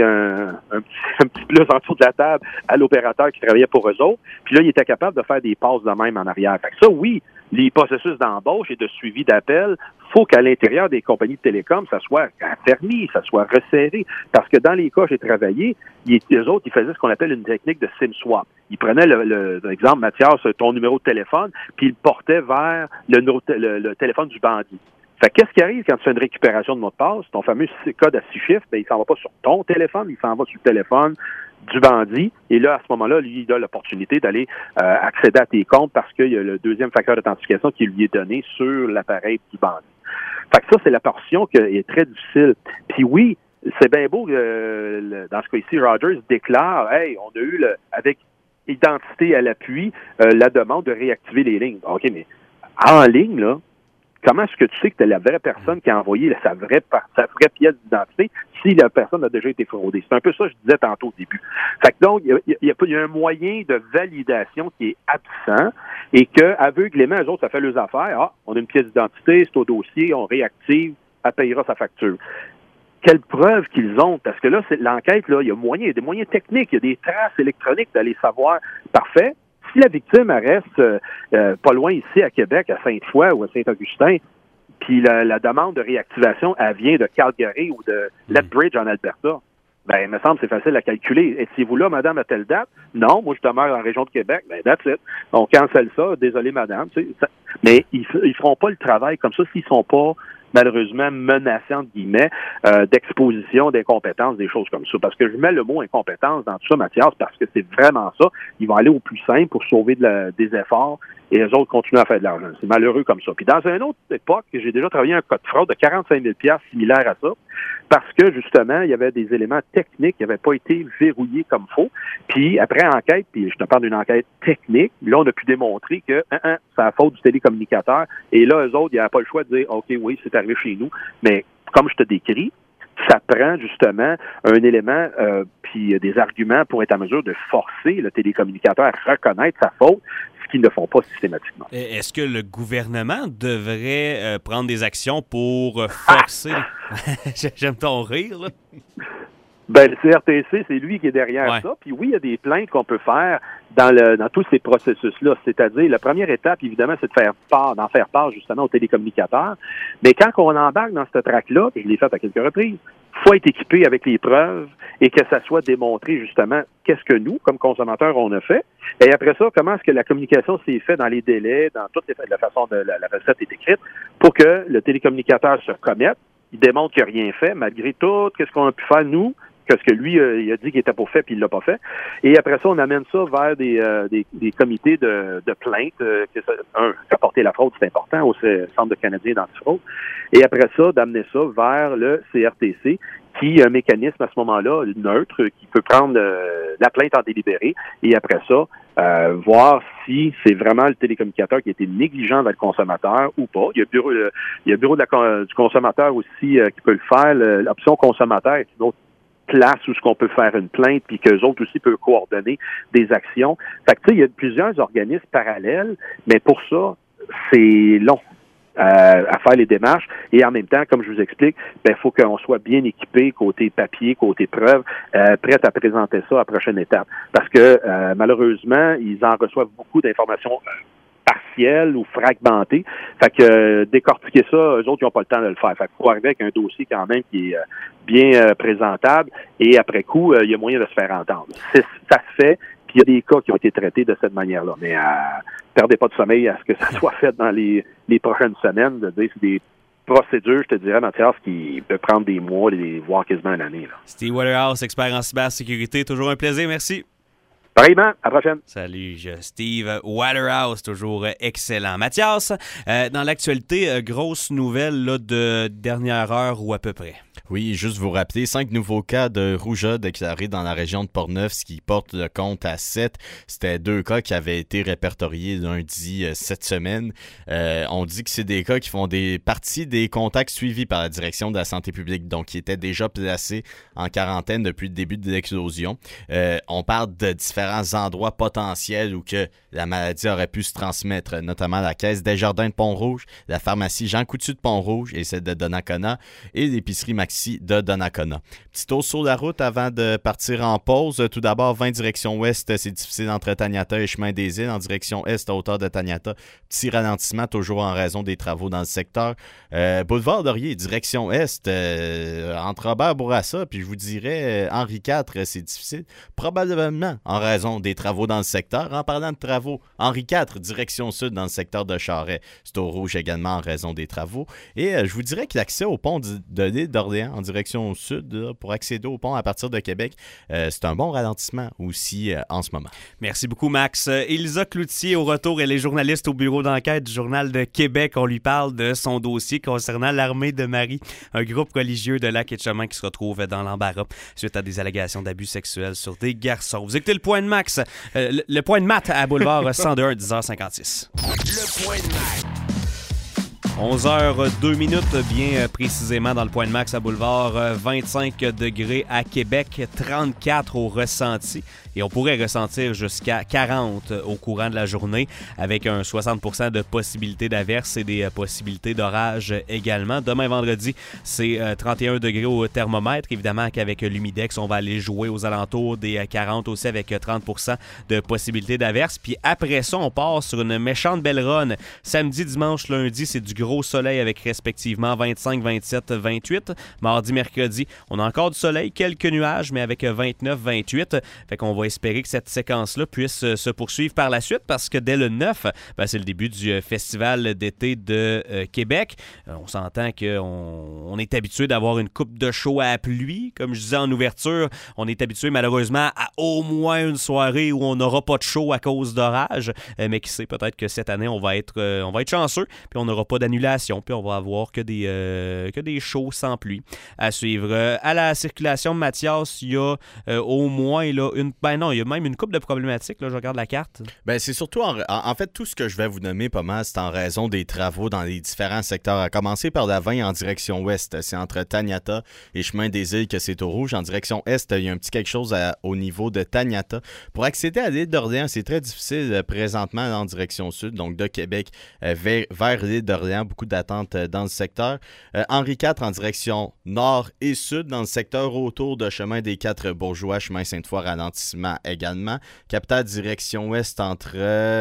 un petit plus en dessous de la table à l'opérateur qui travaillait pour eux autres. Puis là, il était capable de faire des passes de même en arrière. Fait que ça, oui, les processus d'embauche et de suivi d'appel, faut qu'à l'intérieur des compagnies de télécom, ça soit affermi, ça soit resserré. Parce que dans les cas où j'ai travaillé, eux autres, ils faisaient ce qu'on appelle une technique de SIM swap. Ils prenaient, exemple, Mathias, ton numéro de téléphone, puis ils le portaient vers le téléphone du bandit. Fait qu'est-ce qui arrive quand tu fais une récupération de mot de passe? Ton fameux code à 6 chiffres, il s'en va pas sur ton téléphone, il s'en va sur le téléphone du bandit. Et là, à ce moment-là, lui, il a l'opportunité d'aller accéder à tes comptes parce qu'il y a le deuxième facteur d'authentification qui lui est donné sur l'appareil du bandit. Fait que ça, c'est la portion qui est très difficile. Puis oui, c'est bien beau que, dans ce cas-ci, Rogers déclare, hey, on a eu, avec identité à l'appui, la demande de réactiver les lignes. OK, mais en ligne, là, comment est-ce que tu sais que tu es la vraie personne qui a envoyé sa vraie pièce d'identité si la personne a déjà été fraudée? C'est un peu ça que je disais tantôt au début. Fait que donc, il y a un moyen de validation qui est absent et que, aveuglément, eux autres, ça fait leurs affaires. Ah, on a une pièce d'identité, c'est au dossier, on réactive, elle payera sa facture. Quelles preuves qu'ils ont? Parce que là, c'est l'enquête, là, il y a des moyens techniques, il y a des traces électroniques d'aller savoir. Parfait. Si la victime reste pas loin ici à Québec, à Sainte-Foy ou à Saint-Augustin, puis la demande de réactivation, elle vient de Calgary ou de Lethbridge en Alberta, il me semble que c'est facile à calculer. Étiez-vous là, madame, à telle date? Non, moi, je demeure en région de Québec. That's it. On cancelle ça. Désolé, madame. Mais ils feront pas le travail comme ça s'ils sont pas malheureusement menacé, entre guillemets, d'exposition, d'incompétence, des choses comme ça. Parce que je mets le mot incompétence dans tout ça, Mathias, parce que c'est vraiment ça. Ils vont aller au plus simple pour sauver des efforts et les autres continuent à faire de l'argent. C'est malheureux comme ça. Puis dans une autre époque, j'ai déjà travaillé un cas de fraude de 45 000 $ similaire à ça, parce que justement, il y avait des éléments techniques qui n'avaient pas été verrouillés comme il faut. Puis après enquête, puis je te parle d'une enquête technique, là, on a pu démontrer que c'est la faute du télécommunicateur. Et là, eux autres, il n'y avait pas le choix de dire, OK, oui, c'est arrivé chez nous. Mais comme je te décris, ça prend justement un élément puis des arguments pour être en mesure de forcer le télécommunicateur à reconnaître sa faute, ce qu'ils ne font pas systématiquement. Est-ce que le gouvernement devrait prendre des actions pour forcer... J'aime ton rire, là. Ben, le CRTC, c'est lui qui est derrière ça. Puis oui, il y a des plaintes qu'on peut faire dans tous ces processus-là. C'est-à-dire, la première étape, évidemment, c'est d'en faire part justement aux télécommunicateurs. Mais quand on embarque dans cette traque-là, puis je l'ai fait à quelques reprises, il faut être équipé avec les preuves et que ça soit démontré justement qu'est-ce que nous, comme consommateurs, on a fait. Et après ça, comment est-ce que la communication s'est faite dans les délais, dans toute la façon dont la recette est écrite, pour que le télécommunicateur se commette, il démontre qu'il n'a rien fait, malgré tout, qu'est-ce qu'on a pu faire, nous, que ce que lui, il a dit qu'il était pas fait, puis il l'a pas fait. Et après ça, on amène ça vers des comités de plainte. Rapporter la fraude, c'est important, au Centre canadien d'antifraude. Et après ça, d'amener ça vers le CRTC, qui a un mécanisme à ce moment-là, neutre, qui peut prendre la plainte en délibéré, et après ça, voir si c'est vraiment le télécommunicateur qui a été négligent avec le consommateur ou pas. Il y a le bureau du consommateur aussi qui peut le faire. L'option consommateur est une autre place où ce qu'on peut faire une plainte, puis qu'eux autres aussi peuvent coordonner des actions. Fait que, tu sais, il y a plusieurs organismes parallèles, mais pour ça, c'est long à faire les démarches. Et en même temps, comme je vous explique, il faut qu'on soit bien équipé côté papier, côté preuve, prêt à présenter ça à la prochaine étape. Parce que, malheureusement, ils en reçoivent beaucoup d'informations partielles ou fragmentées. Fait que décortiquer ça, eux autres, ils n'ont pas le temps de le faire. Fait qu'il faut arriver avec un dossier quand même qui est bien présentable et après coup, il y a moyen de se faire entendre. Ça se fait, puis il y a des cas qui ont été traités de cette manière-là. Mais perdez pas de sommeil à ce que ça soit fait dans les prochaines semaines. C'est des procédures, je te dirais, Mathias, qui peut prendre des mois, voire quasiment une année. Là. Steve Waterhouse, expert en cybersécurité. Toujours un plaisir, merci. Pareillement, à la prochaine. Salut, Steve Waterhouse, toujours excellent. Mathias, dans l'actualité, grosse nouvelle là, de dernière heure ou à peu près. Oui, juste vous rappeler, 5 nouveaux cas de rougeole déclarés dans la région de Portneuf, ce qui porte le compte à 7. C'était 2 cas qui avaient été répertoriés lundi cette semaine. On dit que c'est des cas qui font partie des contacts suivis par la direction de la santé publique, donc qui étaient déjà placés en quarantaine depuis le début de l'éclosion. On parle de différents endroits potentiels où que la maladie aurait pu se transmettre, notamment la Caisse Desjardins de Pont-Rouge, la pharmacie Jean Coutu de Pont-Rouge et celle de Donnacona et l'épicerie Maxi de Donnacona. Petit tour sur la route avant de partir en pause. Tout d'abord, 20 direction ouest, c'est difficile entre Taniata et Chemin des Îles. En direction est, à hauteur de Taniata, petit ralentissement, toujours en raison des travaux dans le secteur. Boulevard Laurier, direction est, entre Robert-Bourassa, puis je vous dirais Henri IV, c'est difficile, probablement en raison des travaux dans le secteur. En parlant de travaux, Henri IV, direction sud dans le secteur de Charest. C'est au rouge également en raison des travaux. Et je vous dirais que l'accès au pont de l'île d'Orléans en direction sud, là, pour accéder au pont à partir de Québec, c'est un bon ralentissement aussi en ce moment. Merci beaucoup, Max. Elisa Cloutier, au retour, elle est journaliste au bureau d'enquête du Journal de Québec. On lui parle de son dossier concernant l'Armée de Marie, un groupe religieux de Lac-Etchemin qui se retrouve dans l'embarras suite à des allégations d'abus sexuels sur des garçons. Vous écoutez le point de Max, le point de Matt à Boulevard 101, 10h56. Le point de Matt. 11h02, bien précisément dans le point de max à Boulevard, 25 degrés à Québec, 34 au ressenti. Et on pourrait ressentir jusqu'à 40 au courant de la journée avec un 60% de possibilités d'averses et des possibilités d'orage également. Demain, vendredi, c'est 31 degrés au thermomètre. Évidemment qu'avec l'humidex, on va aller jouer aux alentours des 40 aussi avec 30% de possibilités d'averses. Puis après ça, on part sur une méchante belle run. Samedi, dimanche, lundi, c'est du gros soleil avec respectivement 25, 27, 28. Mardi, mercredi, on a encore du soleil, quelques nuages, mais avec 29, 28. Fait qu'on va espérer que cette séquence-là puisse se poursuivre par la suite parce que dès le 9, c'est le début du festival d'été de Québec. On s'entend qu'on est habitué d'avoir une coupe de show à la pluie. Comme je disais en ouverture, on est habitué malheureusement à au moins une soirée où on n'aura pas de show à cause d'orage. Mais qui sait, peut-être que cette année, on va être chanceux, puis on n'aura pas d'annulation, puis on va avoir que des shows sans pluie à suivre. À la circulation, Mathias, il y a au moins là, il y a même une couple de problématiques. Là, je regarde la carte. C'est surtout, en fait, tout ce que je vais vous nommer pas mal, c'est en raison des travaux dans les différents secteurs. À commencer par la 20 en direction ouest. C'est entre Taniata et Chemin des Îles que c'est au rouge. En direction est, il y a un petit quelque chose au niveau de Taniata. Pour accéder à l'île d'Orléans, c'est très difficile présentement en direction sud, donc de Québec vers l'île d'Orléans. Beaucoup d'attentes dans le secteur. Henri IV en direction nord et sud, dans le secteur autour de Chemin des Quatre Bourgeois, Chemin Sainte-Foy, ralentissement également. Capitale direction ouest entre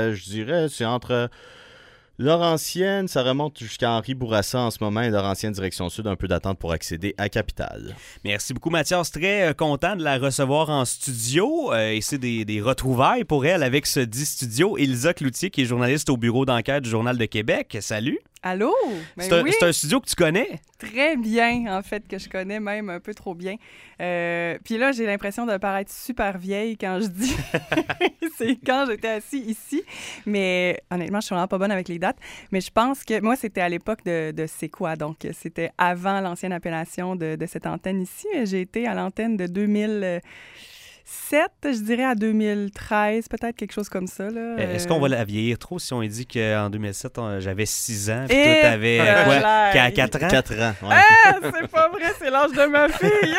Laurentienne, ça remonte jusqu'à Henri Bourassa en ce moment, et Laurentienne direction sud, un peu d'attente pour accéder à Capitale. Merci beaucoup, Mathias. Très content de la recevoir en studio. Et c'est des retrouvailles pour elle avec ce dit studio. Élisa Cloutier, qui est journaliste au bureau d'enquête du Journal de Québec. Salut! Allô? C'est un studio que tu connais? Très bien, en fait, que je connais même un peu trop bien. Puis là, j'ai l'impression de paraître super vieille quand je dis c'est quand j'étais assis ici. Mais honnêtement, je suis vraiment pas bonne avec les dates. Mais je pense que moi, c'était à l'époque de C'est quoi? Donc, c'était avant l'ancienne appellation de cette antenne ici. J'ai été à l'antenne de 2007, je dirais, à 2013, peut-être quelque chose comme ça. Là. Est-ce qu'on va la vieillir trop si on dit qu'en 2007, j'avais 6 ans et toi, t'avais quoi? 4 ans? 4 ans, ouais. Ah, c'est pas vrai, c'est l'âge de ma fille!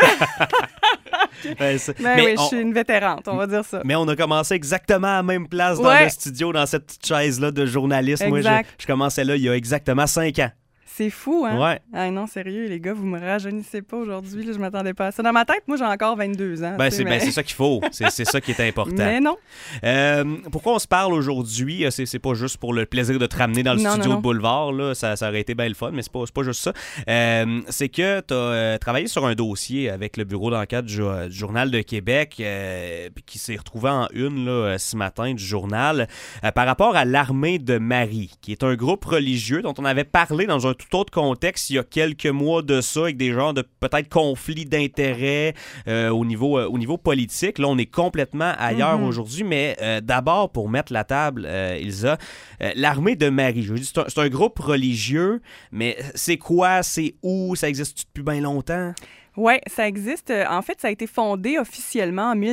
Mais je suis une vétérante, on va dire ça. Mais on a commencé exactement à la même place dans le studio, dans cette petite chaise-là de journaliste. Exact. Moi, je commençais là il y a exactement 5 ans. C'est fou, hein? Ouais. Ah non, sérieux, les gars, vous me rajeunissez pas aujourd'hui. Là, je m'attendais pas à ça. Dans ma tête, moi, j'ai encore 22 ans. C'est ça qu'il faut. C'est ça qui est important. Mais non. Pourquoi on se parle aujourd'hui? C'est pas juste pour le plaisir de te ramener dans le studio de Boulevard. Là. Ça aurait été bien le fun, mais c'est pas juste ça. C'est que tu as travaillé sur un dossier avec le bureau d'enquête du Journal de Québec qui s'est retrouvé en une là, ce matin du journal par rapport à l'Armée de Marie, qui est un groupe religieux dont on avait parlé dans un tout autre contexte il y a quelques mois de ça, avec des genres de peut-être conflits d'intérêts au niveau politique. Là, on est complètement ailleurs aujourd'hui, mais d'abord, pour mettre la table, Elsa, l'Armée de Marie, je veux dire, c'est un groupe religieux, mais c'est quoi, c'est où, ça existe depuis bien longtemps? Oui, ça existe. En fait, ça a été fondé officiellement en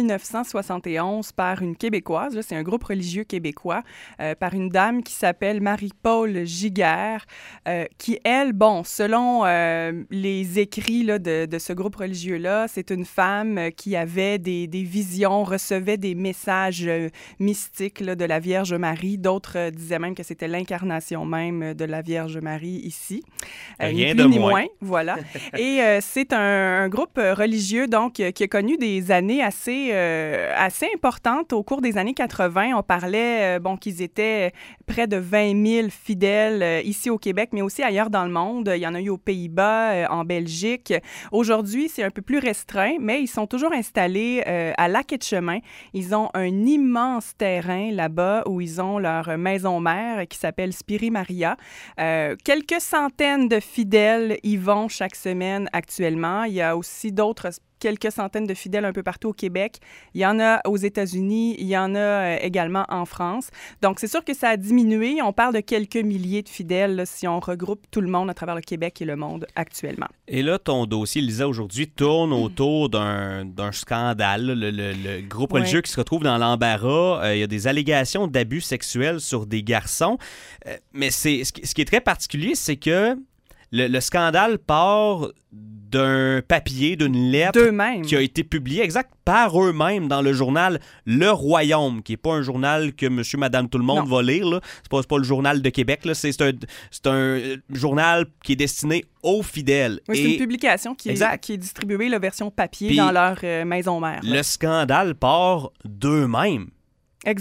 1971 par une Québécoise. Là, c'est un groupe religieux québécois, par une dame qui s'appelle Marie-Paule Giguère, qui, elle, selon les écrits là, de ce groupe religieux-là, c'est une femme qui avait des visions, recevait des messages mystiques là, de la Vierge Marie. D'autres disaient même que c'était l'incarnation même de la Vierge Marie ici. Rien ni de plus, ni moins. Voilà. Et c'est un groupe religieux donc qui a connu des années assez importantes au cours des années 80. On parlait qu'ils étaient près de 20 000 fidèles ici au Québec, mais aussi ailleurs dans le monde. Il y en a eu aux Pays-Bas, en Belgique. Aujourd'hui, c'est un peu plus restreint, mais ils sont toujours installés à Lac-Etchemin. Ils ont un immense terrain là-bas où ils ont leur maison mère qui s'appelle Spiri Maria. Quelques centaines de fidèles y vont chaque semaine actuellement. Il y a aussi quelques centaines de fidèles un peu partout au Québec. Il y en a aux États-Unis, il y en a également en France. Donc, c'est sûr que ça a diminué. On parle de quelques milliers de fidèles là, si on regroupe tout le monde à travers le Québec et le monde actuellement. Et là, ton dossier, Lisa, aujourd'hui, tourne autour d'un scandale. Le groupe religieux qui se retrouve dans l'embarras. Il y a des allégations d'abus sexuels sur des garçons. Mais ce qui est très particulier, c'est que le scandale part d'un papier, d'une lettre qui a été publiée par eux-mêmes dans le journal Le Royaume, qui n'est pas un journal que monsieur, madame, tout le monde va lire. Là. C'est pas le journal de Québec. Là. C'est un journal qui est destiné aux fidèles. Oui, c'est une publication qui est distribuée, la version papier, dans leur maison mère. Le scandale part d'eux-mêmes. Exact.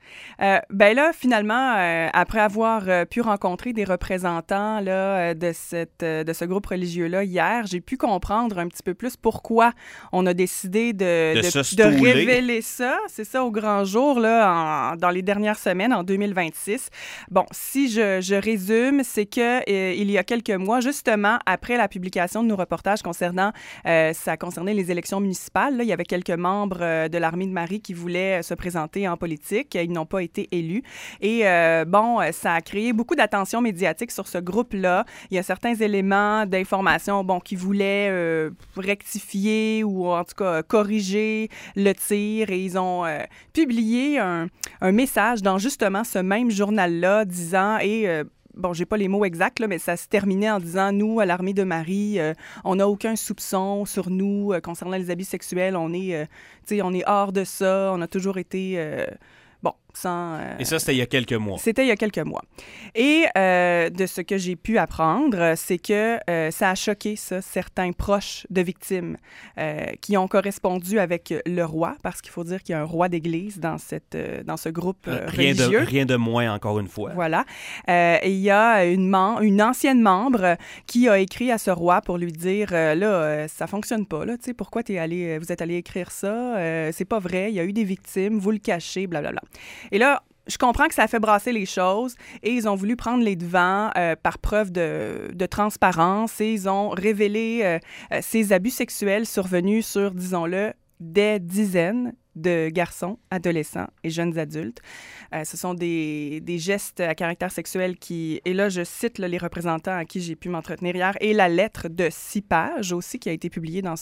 Ben là, finalement, après avoir pu rencontrer des représentants là, de ce groupe religieux-là hier, j'ai pu comprendre un petit peu plus pourquoi on a décidé de révéler ça. C'est ça, au grand jour, là, dans les dernières semaines, en 2026. Bon, si je résume, c'est que il y a quelques mois, justement, après la publication de nos reportages concernant, ça concernait les élections municipales, là, il y avait quelques membres de l'Armée de Marie qui voulaient se présenter en politique. Ils n'ont pas été élus. Et ça a créé beaucoup d'attention médiatique sur ce groupe-là. Il y a certains éléments d'information qui voulaient rectifier ou en tout cas corriger le tir. Et ils ont publié un message dans justement ce même journal-là disant... j'ai pas les mots exacts, là, mais ça se terminait en disant « Nous, à l'Armée de Marie, on n'a aucun soupçon sur nous concernant les abus sexuels. On est hors de ça. On a toujours été... Et ça, c'était il y a quelques mois. C'était il y a quelques mois. Et de ce que j'ai pu apprendre, c'est que ça a choqué certains proches de victimes qui ont correspondu avec le roi, parce qu'il faut dire qu'il y a un roi d'église dans ce groupe religieux. Rien de moins, encore une fois. Voilà. Et il y a une ancienne membre qui a écrit à ce roi pour lui dire ça fonctionne pas, là, tu sais, pourquoi vous êtes allé écrire ça? C'est pas vrai, il y a eu des victimes, vous le cachez, blablabla. Et là, je comprends que ça a fait brasser les choses et ils ont voulu prendre les devants par preuve de transparence et ils ont révélé ces abus sexuels survenus sur, disons-le, des dizaines de garçons, adolescents et jeunes adultes. Ce sont des gestes à caractère sexuel qui... Et là, je cite les représentants à qui j'ai pu m'entretenir hier et la lettre de 6 pages aussi qui a été publiée dans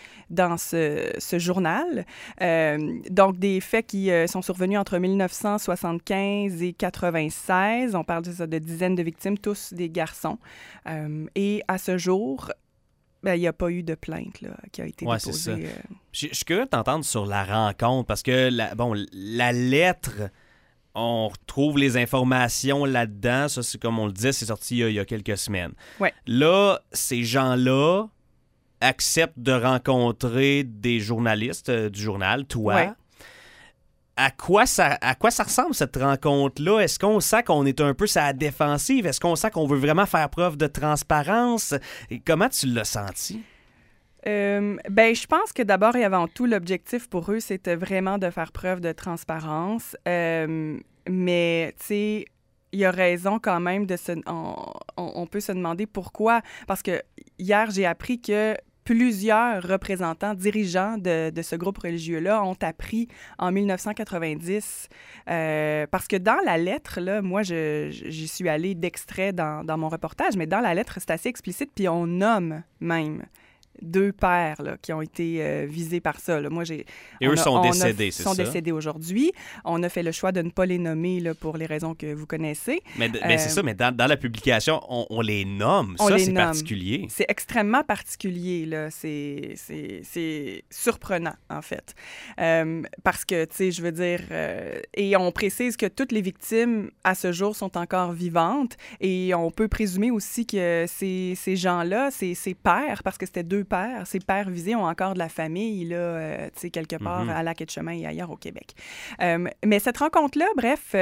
ce journal. Donc, des faits qui sont survenus entre 1975 et 1996. On parle de dizaines de victimes, tous des garçons. Et à ce jour... il n'y a pas eu de plainte là, qui a été déposée. C'est ça. Je suis curieux de t'entendre sur la rencontre parce que la lettre, on retrouve les informations là-dedans. Ça, c'est comme on le disait, c'est sorti il y a quelques semaines. Ouais. Là, ces gens-là acceptent de rencontrer des journalistes du journal, toi. Ouais. À quoi ça ressemble, cette rencontre-là? Est-ce qu'on sent qu'on est un peu sur la défensive? Est-ce qu'on sent qu'on veut vraiment faire preuve de transparence? Et comment tu l'as senti? Je pense que d'abord et avant tout, l'objectif pour eux, c'était vraiment de faire preuve de transparence. Mais, tu sais, il y a raison quand même on peut se demander pourquoi. Parce que hier, j'ai appris que plusieurs représentants, dirigeants de ce groupe religieux-là ont appris en 1990, parce que dans la lettre, là, moi, j'y suis allée d'extrait dans mon reportage, mais dans la lettre, c'est assez explicite, puis on nomme même 2 pères là, qui ont été visés par ça. Là. Moi, Et eux sont décédés, c'est ça? Ils sont décédés aujourd'hui. On a fait le choix de ne pas les nommer là, pour les raisons que vous connaissez. Mais c'est ça, mais dans la publication, on les nomme. Ça, c'est particulier. C'est extrêmement particulier. Là. C'est surprenant, en fait. Parce que, tu sais, je veux dire... et on précise que toutes les victimes, à ce jour, sont encore vivantes. Et on peut présumer aussi que ces gens-là, ces pères, parce que c'était 2 pères. Ces pères visés ont encore de la famille, là, tu sais, quelque part à Lac-Etchemin et ailleurs au Québec. Mais cette rencontre-là, bref,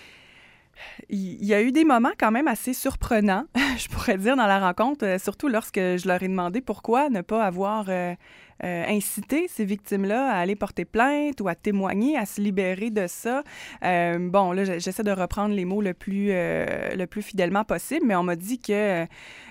il y a eu des moments quand même assez surprenants, je pourrais dire, dans la rencontre, surtout lorsque je leur ai demandé pourquoi ne pas avoir incité ces victimes-là à aller porter plainte ou à témoigner, à se libérer de ça. Là, j'essaie de reprendre les mots le plus fidèlement possible, mais on m'a dit que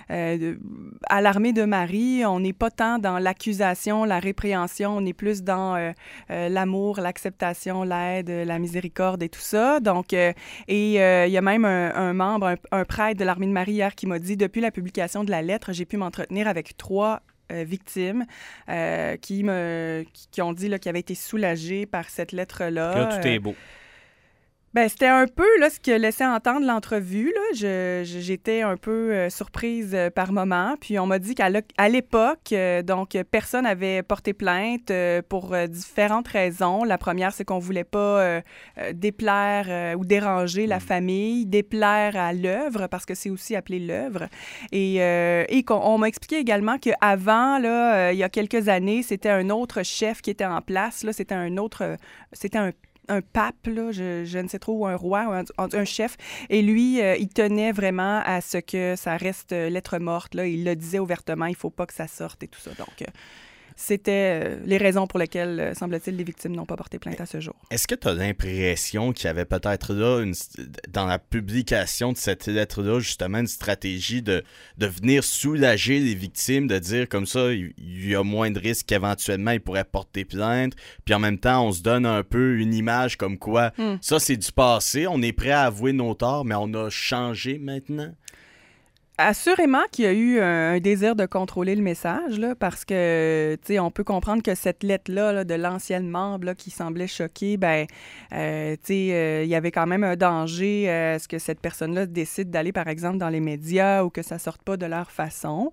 à l'Armée de Marie, on n'est pas tant dans l'accusation, la répréhension, on est plus dans l'amour, l'acceptation, l'aide, la miséricorde et tout ça. Donc, il y a même un membre, un prêtre de l'Armée de Marie hier qui m'a dit, depuis la publication de la lettre, j'ai pu m'entretenir avec 3 victimes qui ont dit qu'ils avaient été soulagées par cette lettre-là. Que tout est beau. C'était un peu là, ce que laissait entendre l'entrevue. Là. J'étais un peu surprise par moment. Puis on m'a dit qu'à l'époque, personne n'avait porté plainte pour différentes raisons. La première, c'est qu'on ne voulait pas déplaire ou déranger la famille, déplaire à l'œuvre, parce que c'est aussi appelé l'œuvre. Et on m'a expliqué également qu'avant, il y a quelques années, c'était un autre chef qui était en place. Là, c'était un pape, là, je ne sais trop, ou un roi, ou un chef. Et lui, il tenait vraiment à ce que ça reste lettre morte. Là. Il le disait ouvertement, il ne faut pas que ça sorte et tout ça. Donc, c'était les raisons pour lesquelles, semble-t-il, les victimes n'ont pas porté plainte à ce jour. Est-ce que tu as l'impression qu'il y avait peut-être là, dans la publication de cette lettre-là, justement, une stratégie de venir soulager les victimes, de dire comme ça, il y a moins de risques qu'éventuellement ils pourraient porter plainte, puis en même temps, on se donne un peu une image comme quoi, ça c'est du passé, on est prêt à avouer nos torts, mais on a changé maintenant? Assurément qu'il y a eu un désir de contrôler le message, là, parce que, tu sais, on peut comprendre que cette lettre-là là, de l'ancienne membre là, qui semblait choquée, ben, tu sais, il y avait quand même un danger à ce que cette personne-là décide d'aller, par exemple, dans les médias ou que ça sorte pas de leur façon.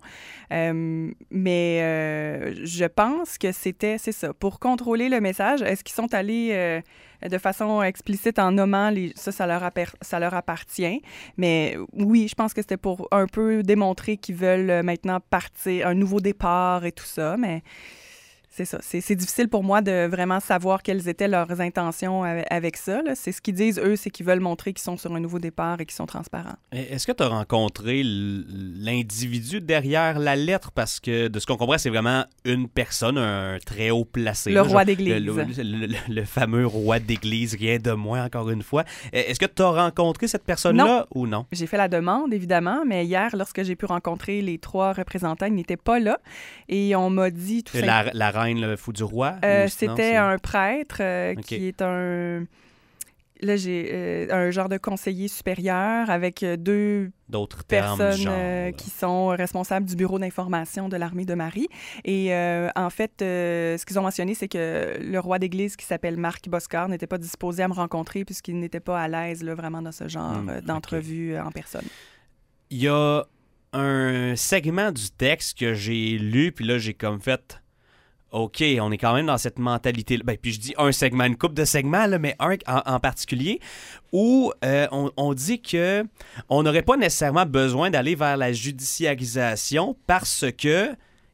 Mais je pense que c'est ça. Pour contrôler le message, est-ce qu'ils sont allés de façon explicite en nommant ça leur appartient. Mais oui, je pense que c'était pour un peu démontrer qu'ils veulent maintenant partir, un nouveau départ et tout ça, mais c'est ça. C'est difficile pour moi de vraiment savoir quelles étaient leurs intentions avec ça. Là. C'est ce qu'ils disent, eux, c'est qu'ils veulent montrer qu'ils sont sur un nouveau départ et qu'ils sont transparents. Est-ce que tu as rencontré l'individu derrière la lettre? Parce que, de ce qu'on comprend, c'est vraiment une personne, un très haut placé. Le roi d'église. Le fameux roi d'église, rien de moins, encore une fois. Est-ce que tu as rencontré cette personne-là ou non? J'ai fait la demande, évidemment, mais hier, lorsque j'ai pu rencontrer les 3 représentants, ils n'étaient pas là. Et on m'a dit tout ça. La reine, le fou du roi? C'était un prêtre qui est un... Là, j'ai un genre de conseiller supérieur avec 2 personnes qui sont responsables du bureau d'information de l'armée de Marie. Et en fait, ce qu'ils ont mentionné, c'est que le roi d'église qui s'appelle Marc Boscard n'était pas disposé à me rencontrer puisqu'il n'était pas à l'aise là, vraiment dans ce genre d'entrevue en personne. Il y a un segment du texte que j'ai lu, puis là, j'ai comme fait... OK, on est quand même dans cette mentalité-là. Ben, puis je dis un segment, une couple de segments, là, mais un en particulier, où on dit que on n'aurait pas nécessairement besoin d'aller vers la judiciarisation parce que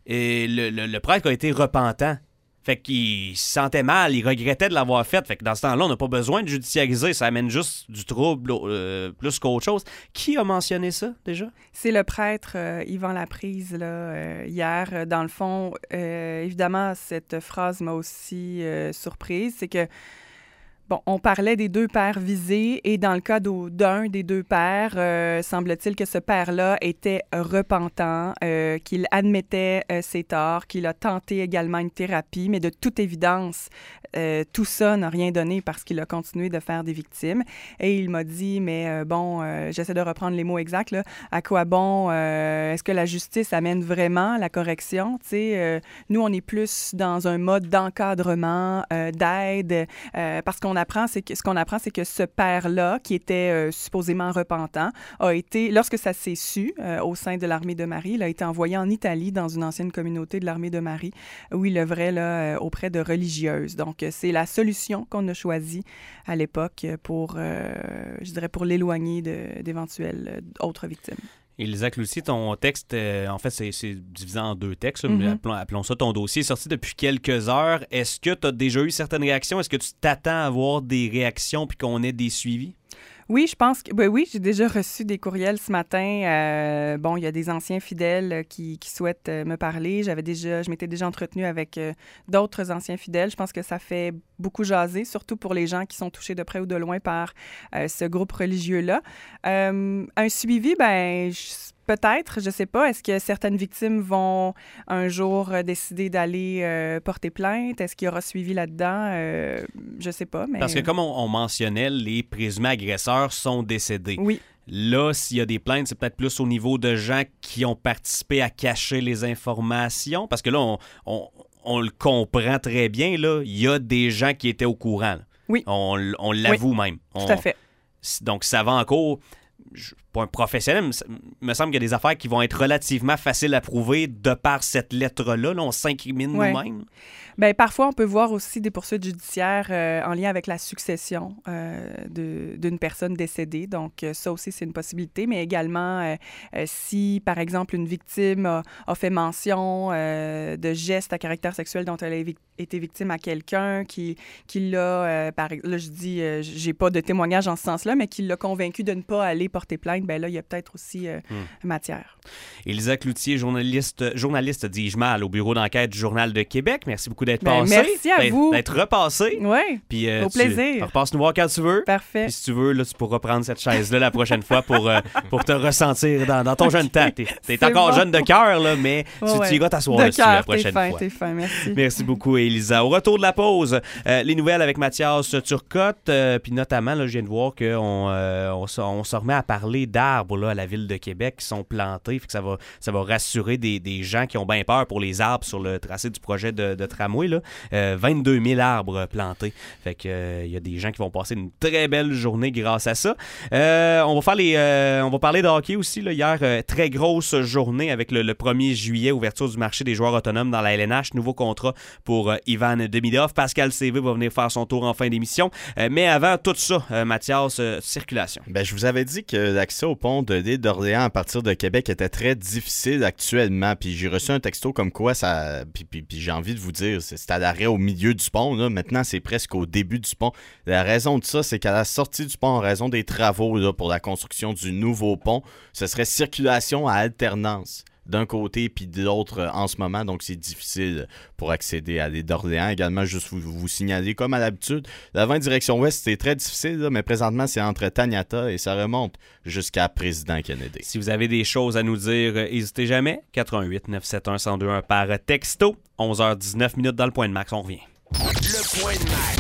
le prêtre a été repentant. Fait qu'il se sentait mal, il regrettait de l'avoir fait. Fait que dans ce temps-là, on n'a pas besoin de judiciariser. Ça amène juste du trouble plus qu'autre chose. Qui a mentionné ça, déjà? C'est le prêtre Yvan Laprise, là, hier. Dans le fond, évidemment, cette phrase m'a aussi surprise. C'est que, bon, on parlait des 2 pères visés et dans le cas d'un des 2 pères, semble-t-il que ce père-là était repentant, qu'il admettait ses torts, qu'il a tenté également une thérapie, mais de toute évidence, tout ça n'a rien donné parce qu'il a continué de faire des victimes. Et il m'a dit, mais j'essaie de reprendre les mots exacts, là, à quoi bon, est-ce que la justice amène vraiment la correction? Tu sais, nous, on est plus dans un mode d'encadrement, d'aide, parce qu'on ce qu'on apprend, c'est que ce père-là, qui était supposément repentant, a été, lorsque ça s'est su au sein de l'armée de Marie, il a été envoyé en Italie dans une ancienne communauté de l'armée de Marie où il œuvrait là, auprès de religieuses. Donc, c'est la solution qu'on a choisie à l'époque pour, je dirais, pour l'éloigner d'éventuelles autres victimes. Elisa Cloutier, ton texte, en fait, c'est divisé en 2 textes, mais appelons ça ton dossier, est sorti depuis quelques heures. Est-ce que tu as déjà eu certaines réactions? Est-ce que tu t'attends à avoir des réactions puis qu'on ait des suivis? Oui, je pense que oui, j'ai déjà reçu des courriels ce matin. Bon, il y a des anciens fidèles qui souhaitent me parler. Je m'étais déjà entretenue avec d'autres anciens fidèles. Je pense que ça fait beaucoup jaser, surtout pour les gens qui sont touchés de près ou de loin par ce groupe religieux-là. Un suivi, peut-être, je ne sais pas. Est-ce que certaines victimes vont un jour décider d'aller porter plainte? Est-ce qu'il y aura suivi là-dedans? Je ne sais pas. Mais... Parce que comme on mentionnait, les présumés agresseurs sont décédés. Oui. Là, s'il y a des plaintes, c'est peut-être plus au niveau de gens qui ont participé à cacher les informations. Parce que là, on le comprend très bien. Là, il y a des gens qui étaient au courant. Là. Oui. On l'avoue même. Tout à fait. Donc, ça va encore... pas un professionnel, mais il me semble qu'il y a des affaires qui vont être relativement faciles à prouver de par cette lettre-là. Là, on s'incrimine nous-mêmes. Bien, parfois, on peut voir aussi des poursuites judiciaires en lien avec la succession d'une personne décédée. Donc, ça aussi, c'est une possibilité. Mais également, si, par exemple, une victime a fait mention de gestes à caractère sexuel dont elle a été victime à quelqu'un, qui l'a, là, je dis, j'ai pas de témoignage en ce sens-là, mais qui l'a convaincu de ne pas aller porter plainte, bien là, il y a peut-être aussi matière. Élisa Cloutier, journaliste, dis-je mal, au bureau d'enquête du Journal de Québec. Merci beaucoup d'être passé. Merci à vous. D'être repassé. Oui, au plaisir. Repasse nous voir quand tu veux. Parfait. Puis si tu veux, là, tu pourras prendre cette chaise-là la prochaine fois pour te ressentir dans ton jeune temps. T'es encore jeune de cœur, là, mais tu iras t'asseoir dessus la prochaine fois. T'es fin, merci. Merci beaucoup, Élisa. Au retour de la pause, les nouvelles avec Mathias Turcotte, puis notamment, là, je viens de voir qu'on se remet à parler d'arbres là, à la Ville de Québec qui sont plantés. Fait que ça va rassurer des gens qui ont bien peur pour les arbres sur le tracé du projet de tramway. Là. 22 000 arbres plantés. Fait que y a des gens qui vont passer une très belle journée grâce à ça. On va parler de hockey aussi. Là. Hier, très grosse journée avec le 1er juillet, ouverture du marché des joueurs autonomes dans la LNH. Nouveau contrat pour Ivan Demidov. Pascal CV va venir faire son tour en fin d'émission. Mais avant tout ça, Mathias, circulation. Ben, je vous avais dit que l'accès au pont de l'île d'Orléans à partir de Québec était très difficile actuellement. Puis j'ai reçu un texto comme quoi ça. Puis j'ai envie de vous dire, c'est à l'arrêt au milieu du pont. Là. Maintenant, c'est presque au début du pont. La raison de ça, c'est qu'à la sortie du pont, en raison des travaux là, pour la construction du nouveau pont, ce serait circulation à alternance d'un côté puis de l'autre en ce moment. Donc, c'est difficile pour accéder à l'île d'Orléans. Également, juste vous signaler, comme à l'habitude, la 20 direction ouest, c'est très difficile, là, mais présentement, c'est entre Taniata et ça remonte jusqu'à Président Kennedy. Si vous avez des choses à nous dire, n'hésitez jamais. 88-971-1021 par texto. 11h19 dans le Point de Max. On revient. Le Point de Max.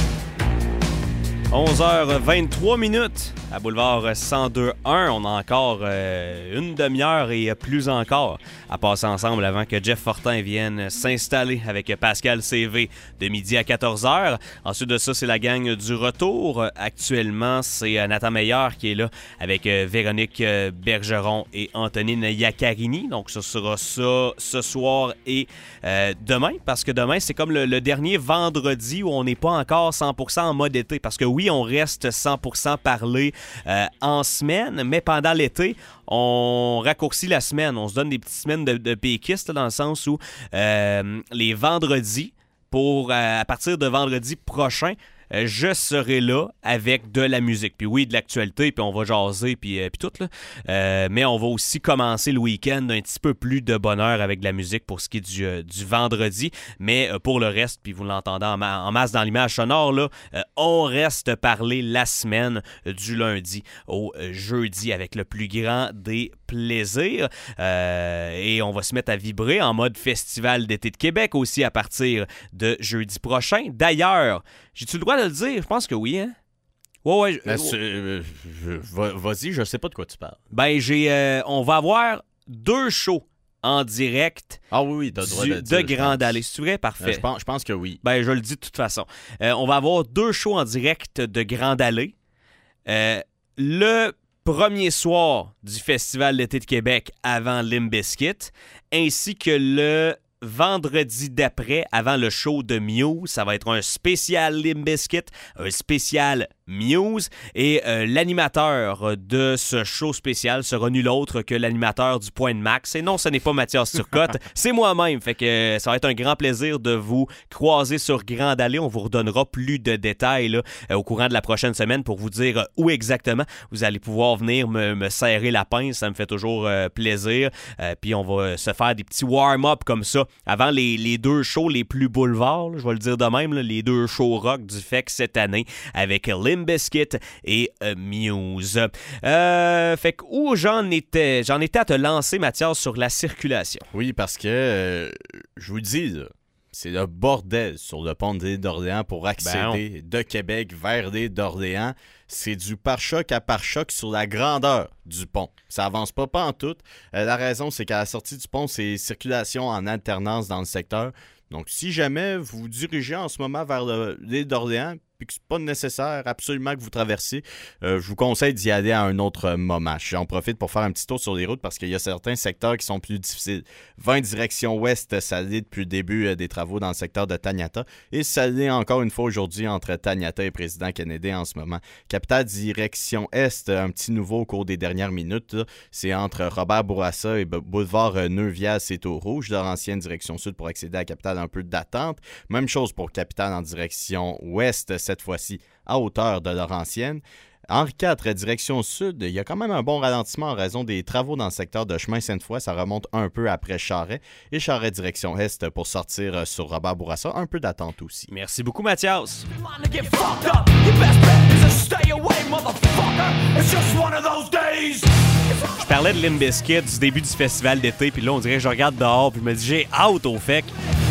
11h23 à Boulevard 102.1. On a encore une demi-heure et plus encore à passer ensemble avant que Jeff Fortin vienne s'installer avec Pascal CV de midi à 14h. Ensuite de ça, c'est la gang du retour. Actuellement, c'est Nathan Meyer qui est là avec Véronique Bergeron et Antonine Iaccarini. Donc, ce sera ça ce soir et demain, parce que demain, c'est comme le dernier vendredi où on n'est pas encore 100% en mode été. Parce que oui, on reste 100% parlé en semaine, mais pendant l'été, on raccourcit la semaine. On se donne des petites semaines de péquistes dans le sens où les vendredis, à partir de vendredi prochain, je serai là avec de la musique. Puis oui, de l'actualité, puis on va jaser, puis tout. Là. Mais on va aussi commencer le week-end un petit peu plus de bonheur avec de la musique pour ce qui est du vendredi. Mais pour le reste, puis vous l'entendez en masse dans l'image sonore, là, on reste parler la semaine du lundi au jeudi avec le plus grand des plaisirs. Et on va se mettre à vibrer en mode Festival d'été de Québec aussi à partir de jeudi prochain. D'ailleurs, j'ai-tu le droit de le dire? Je pense que oui, hein? Ouais. Vas-y, je sais pas de quoi tu parles. Ben, on va avoir 2 shows en direct de Grande Allée. C'est vrai? Parfait. Je pense que oui. Ben, je le dis de toute façon. On va avoir 2 shows en direct de Grande Allée. Le premier soir du Festival d'été de Québec avant Limp Bizkit, ainsi que le vendredi d'après, avant le show de Muse. Ça va être un spécial Limp Bizkit, un spécial Muse, et l'animateur de ce show spécial sera nul autre que l'animateur du Point de Max. Et non, ce n'est pas Mathias Turcotte, c'est moi-même. Fait que ça va être un grand plaisir de vous croiser sur Grande Allée. On vous redonnera plus de détails là, au courant de la prochaine semaine pour vous dire où exactement vous allez pouvoir venir me serrer la pince. Ça me fait toujours plaisir. Puis on va se faire des petits warm-up comme ça avant les 2 shows les plus boulevards, là, je vais le dire de même, là, les 2 shows rock du FEC cette année avec Limp Bizkit et Muse. Fait que où j'en étais à te lancer, Mathias, sur la circulation. Oui, parce que je vous dis, là, c'est le bordel sur le pont de l'île d'Orléans pour accéder de Québec vers l'île d'Orléans. C'est du pare-choc à pare-choc sur la grandeur du pont. Ça avance pas en tout. La raison, c'est qu'à la sortie du pont, c'est circulation en alternance dans le secteur. Donc, si jamais vous vous dirigez en ce moment vers l'île d'Orléans, puis que c'est pas nécessaire absolument que vous traversiez, je vous conseille d'y aller à un autre moment. J'en profite pour faire un petit tour sur les routes parce qu'il y a certains secteurs qui sont plus difficiles. 20 direction ouest, ça l'est depuis le début des travaux dans le secteur de Taniata, et ça l'est encore une fois aujourd'hui entre Taniata et Président Kennedy en ce moment. Capitale direction est, un petit nouveau au cours des dernières minutes, là, c'est entre Robert Bourassa et boulevard Neuvial, c'est au rouge. Dans l'ancienne direction sud pour accéder à la capitale, un peu d'attente. Même chose pour capitale en direction ouest, cette fois-ci à hauteur de Laurentienne. Henri IV, direction sud, il y a quand même un bon ralentissement en raison des travaux dans le secteur de chemin Sainte-Foy. Ça remonte un peu après Charest. Et Charest, direction est, pour sortir sur Robert Bourassa. Un peu d'attente aussi. Merci beaucoup, Mathias. Je parlais de Limp Bizkit du début du festival d'été, puis là, on dirait que je regarde dehors, puis je me dis, j'ai hâte au FEC.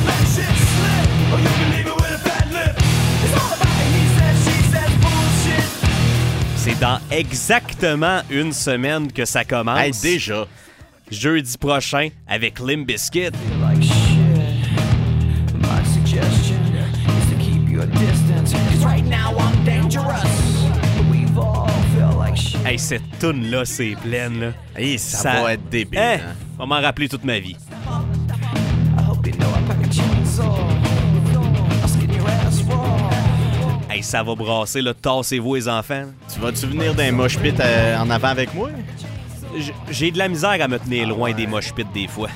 C'est dans exactement une semaine que ça commence. Hey, déjà. Jeudi prochain avec Limp Bizkit. Hey, cette toune-là, c'est pleine, là. Hey, ça va être débile. Hein? Va m'en rappeler toute ma vie. Hey, ça va brasser, là. Tassez-vous, les enfants. Tu vas-tu venir d'un mosh pit en avant avec moi? J'ai de la misère à me tenir loin des mosh pits des fois.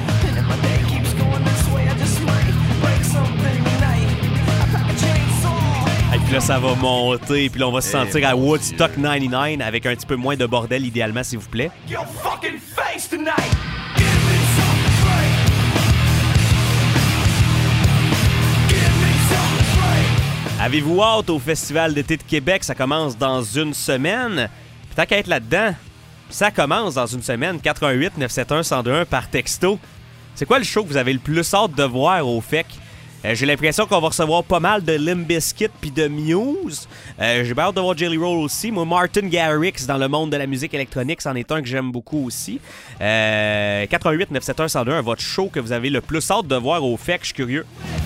Et puis là, ça va monter, puis là, on va se sentir à Woodstock 99 avec un petit peu moins de bordel, idéalement, s'il vous plaît. Avez-vous hâte au Festival d'été de Québec? Ça commence dans une semaine. Puis tant qu'à être là-dedans, ça commence dans une semaine. 88-971-1021 par texto. C'est quoi le show que vous avez le plus hâte de voir au FEC? J'ai l'impression qu'on va recevoir pas mal de Limp Bizkit puis de Muse. J'ai bien hâte de voir Jelly Roll aussi. Moi, Martin Garrix dans le monde de la musique électronique, c'en est un que j'aime beaucoup aussi. 88-971-1021, votre show que vous avez le plus hâte de voir au FEC, je suis curieux.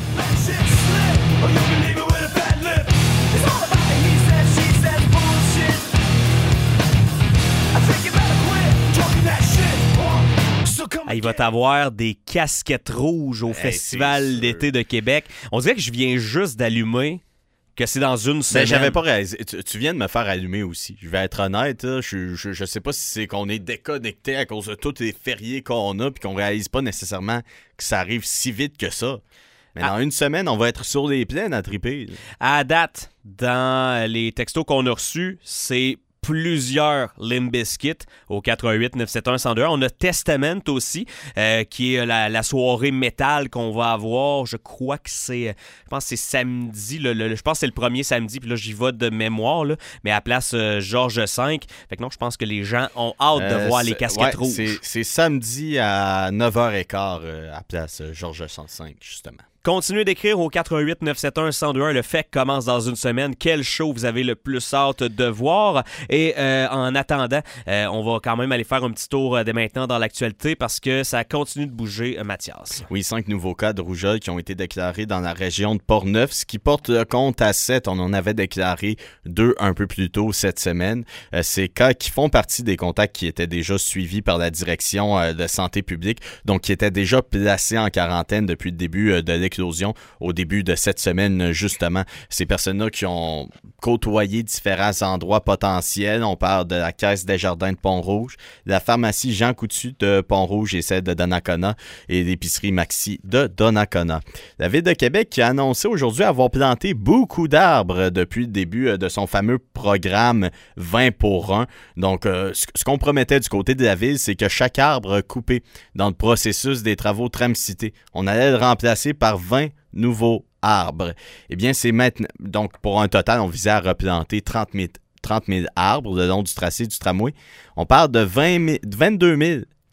Il va t'avoir des casquettes rouges au Festival d'été de Québec. On dirait que je viens juste d'allumer que c'est dans une semaine. Mais j'avais pas réalisé. Tu viens de me faire allumer aussi. Je vais être honnête. Là, je sais pas si c'est qu'on est déconnecté à cause de tous les fériés qu'on a puis qu'on réalise pas nécessairement que ça arrive si vite que ça. Mais dans une semaine, on va être sur les plaines à triper. À date, dans les textos qu'on a reçus, c'est plusieurs Limp Bizkit au 88-971-1021. On a Testament aussi, qui est la soirée métal qu'on va avoir. Je crois que c'est... Je pense que c'est samedi. Je pense que c'est le premier samedi. Puis là, j'y vais de mémoire. Là, mais à place Georges V. Fait que non, je pense que les gens ont hâte de voir les casquettes rouges. C'est samedi à 9h15 à place Georges V, justement. Continuez d'écrire au 88-971-1021. Le FEC commence dans une semaine. Quel show vous avez le plus hâte de voir? Et en attendant, on va quand même aller faire un petit tour dès maintenant dans l'actualité parce que ça continue de bouger, Mathias. Oui, 5 nouveaux cas de rougeole qui ont été déclarés dans la région de Portneuf, ce qui porte le compte à 7. On en avait déclaré 2 un peu plus tôt cette semaine. Ces cas qui font partie des contacts qui étaient déjà suivis par la direction de santé publique, donc qui étaient déjà placés en quarantaine depuis le début de l'éclosion au début de cette semaine, justement. Ces personnes-là qui ont côtoyé différents endroits potentiels. On parle de la Caisse des Jardins de Pont-Rouge, la pharmacie Jean Coutu de Pont-Rouge et celle de Donnacona et l'épicerie Maxi de Donnacona. La Ville de Québec qui a annoncé aujourd'hui avoir planté beaucoup d'arbres depuis le début de son fameux programme 20 pour 1. Donc, ce qu'on promettait du côté de la Ville, c'est que chaque arbre coupé dans le processus des travaux Tram-Cité, on allait le remplacer par 20 nouveaux arbres. Eh bien, c'est maintenant... Donc, pour un total, on visait à replanter 30 000 arbres le long du tracé du tramway. On parle de 22 000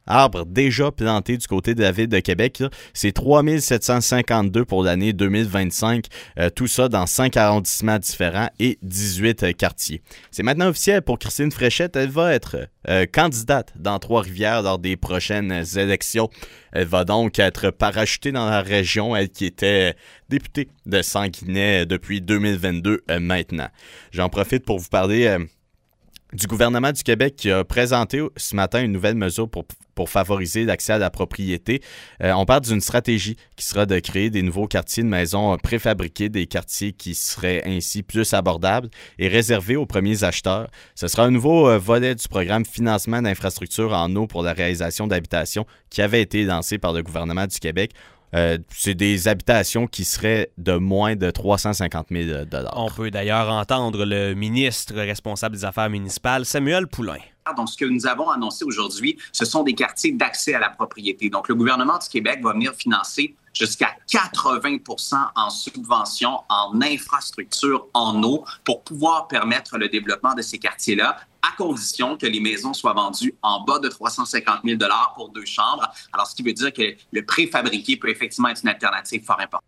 arbres déjà plantés du côté de la ville de Québec. Là. C'est 3752 pour l'année 2025. Tout ça dans 5 arrondissements différents et 18 quartiers. C'est maintenant officiel pour Christine Fréchette. Elle va être candidate dans Trois-Rivières lors des prochaines élections. Elle va donc être parachutée dans la région, elle qui était députée de Sanguinet depuis 2022 maintenant. J'en profite pour vous parler du gouvernement du Québec qui a présenté ce matin une nouvelle mesure pour favoriser l'accès à la propriété. On parle d'une stratégie qui sera de créer des nouveaux quartiers de maisons préfabriqués, des quartiers qui seraient ainsi plus abordables et réservés aux premiers acheteurs. Ce sera un nouveau volet du programme Financement d'infrastructures en eau pour la réalisation d'habitations qui avait été lancé par le gouvernement du Québec. C'est des habitations qui seraient de moins de 350 000 $. On peut d'ailleurs entendre le ministre responsable des Affaires municipales, Samuel Poulin. Donc, ce que nous avons annoncé aujourd'hui, ce sont des quartiers d'accès à la propriété. Donc, le gouvernement du Québec va venir financer jusqu'à 80 % en subvention, en infrastructure, en eau, pour pouvoir permettre le développement de ces quartiers-là, à condition que les maisons soient vendues en bas de 350 000 $ pour 2 chambres. Alors, ce qui veut dire que le préfabriqué peut effectivement être une alternative fort importante.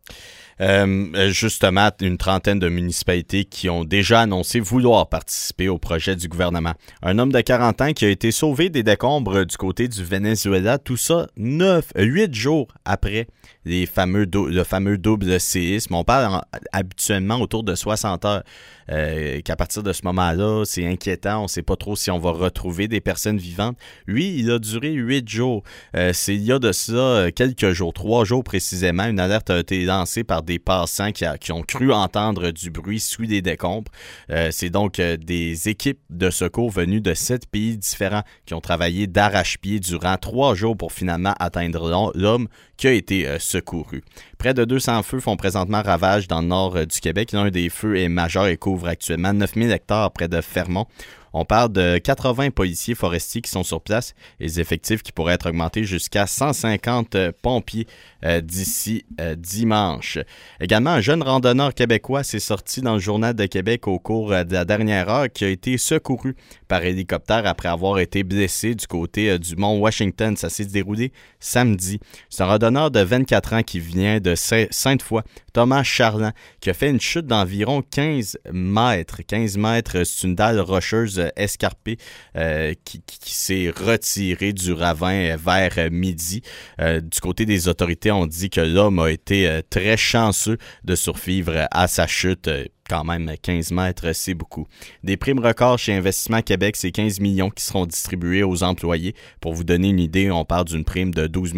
Justement, une trentaine de municipalités qui ont déjà annoncé vouloir participer au projet du gouvernement. Un homme de 40 ans qui a été sauvé des décombres du côté du Venezuela, tout ça 8 jours après le fameux double séisme. On parle habituellement autour de 60 heures. Qu'à partir de ce moment-là, c'est inquiétant. On ne sait pas trop si on va retrouver des personnes vivantes. Lui, il a duré 8 jours. C'est il y a de ça quelques jours, 3 jours précisément. Une alerte a été lancée par des passants qui ont cru entendre du bruit sous les décombres. C'est donc des équipes de secours venues de 7 pays différents qui ont travaillé d'arrache-pied durant 3 jours pour finalement atteindre l'homme qui a été secouru. Près de 200 feux font présentement ravage dans le nord du Québec. L'un des feux est majeur et couvre actuellement 9000 hectares près de Fermont. On parle de 80 policiers forestiers qui sont sur place et des effectifs qui pourraient être augmentés jusqu'à 150 pompiers d'ici dimanche. Également, un jeune randonneur québécois s'est sorti dans le Journal de Québec au cours de la dernière heure qui a été secouru par hélicoptère après avoir été blessé du côté du mont Washington. Ça s'est déroulé samedi. C'est un randonneur de 24 ans qui vient de Sainte-Foy, Thomas Charland, qui a fait une chute d'environ 15 mètres. 15 mètres, c'est une dalle rocheuse escarpée qui s'est retirée du ravin vers midi. Du côté des autorités, on dit que l'homme a été très chanceux de survivre à sa chute. Quand même, 15 mètres, c'est beaucoup. Des primes records chez Investissement Québec, c'est 15 millions qui seront distribués aux employés. Pour vous donner une idée, on parle d'une prime de 12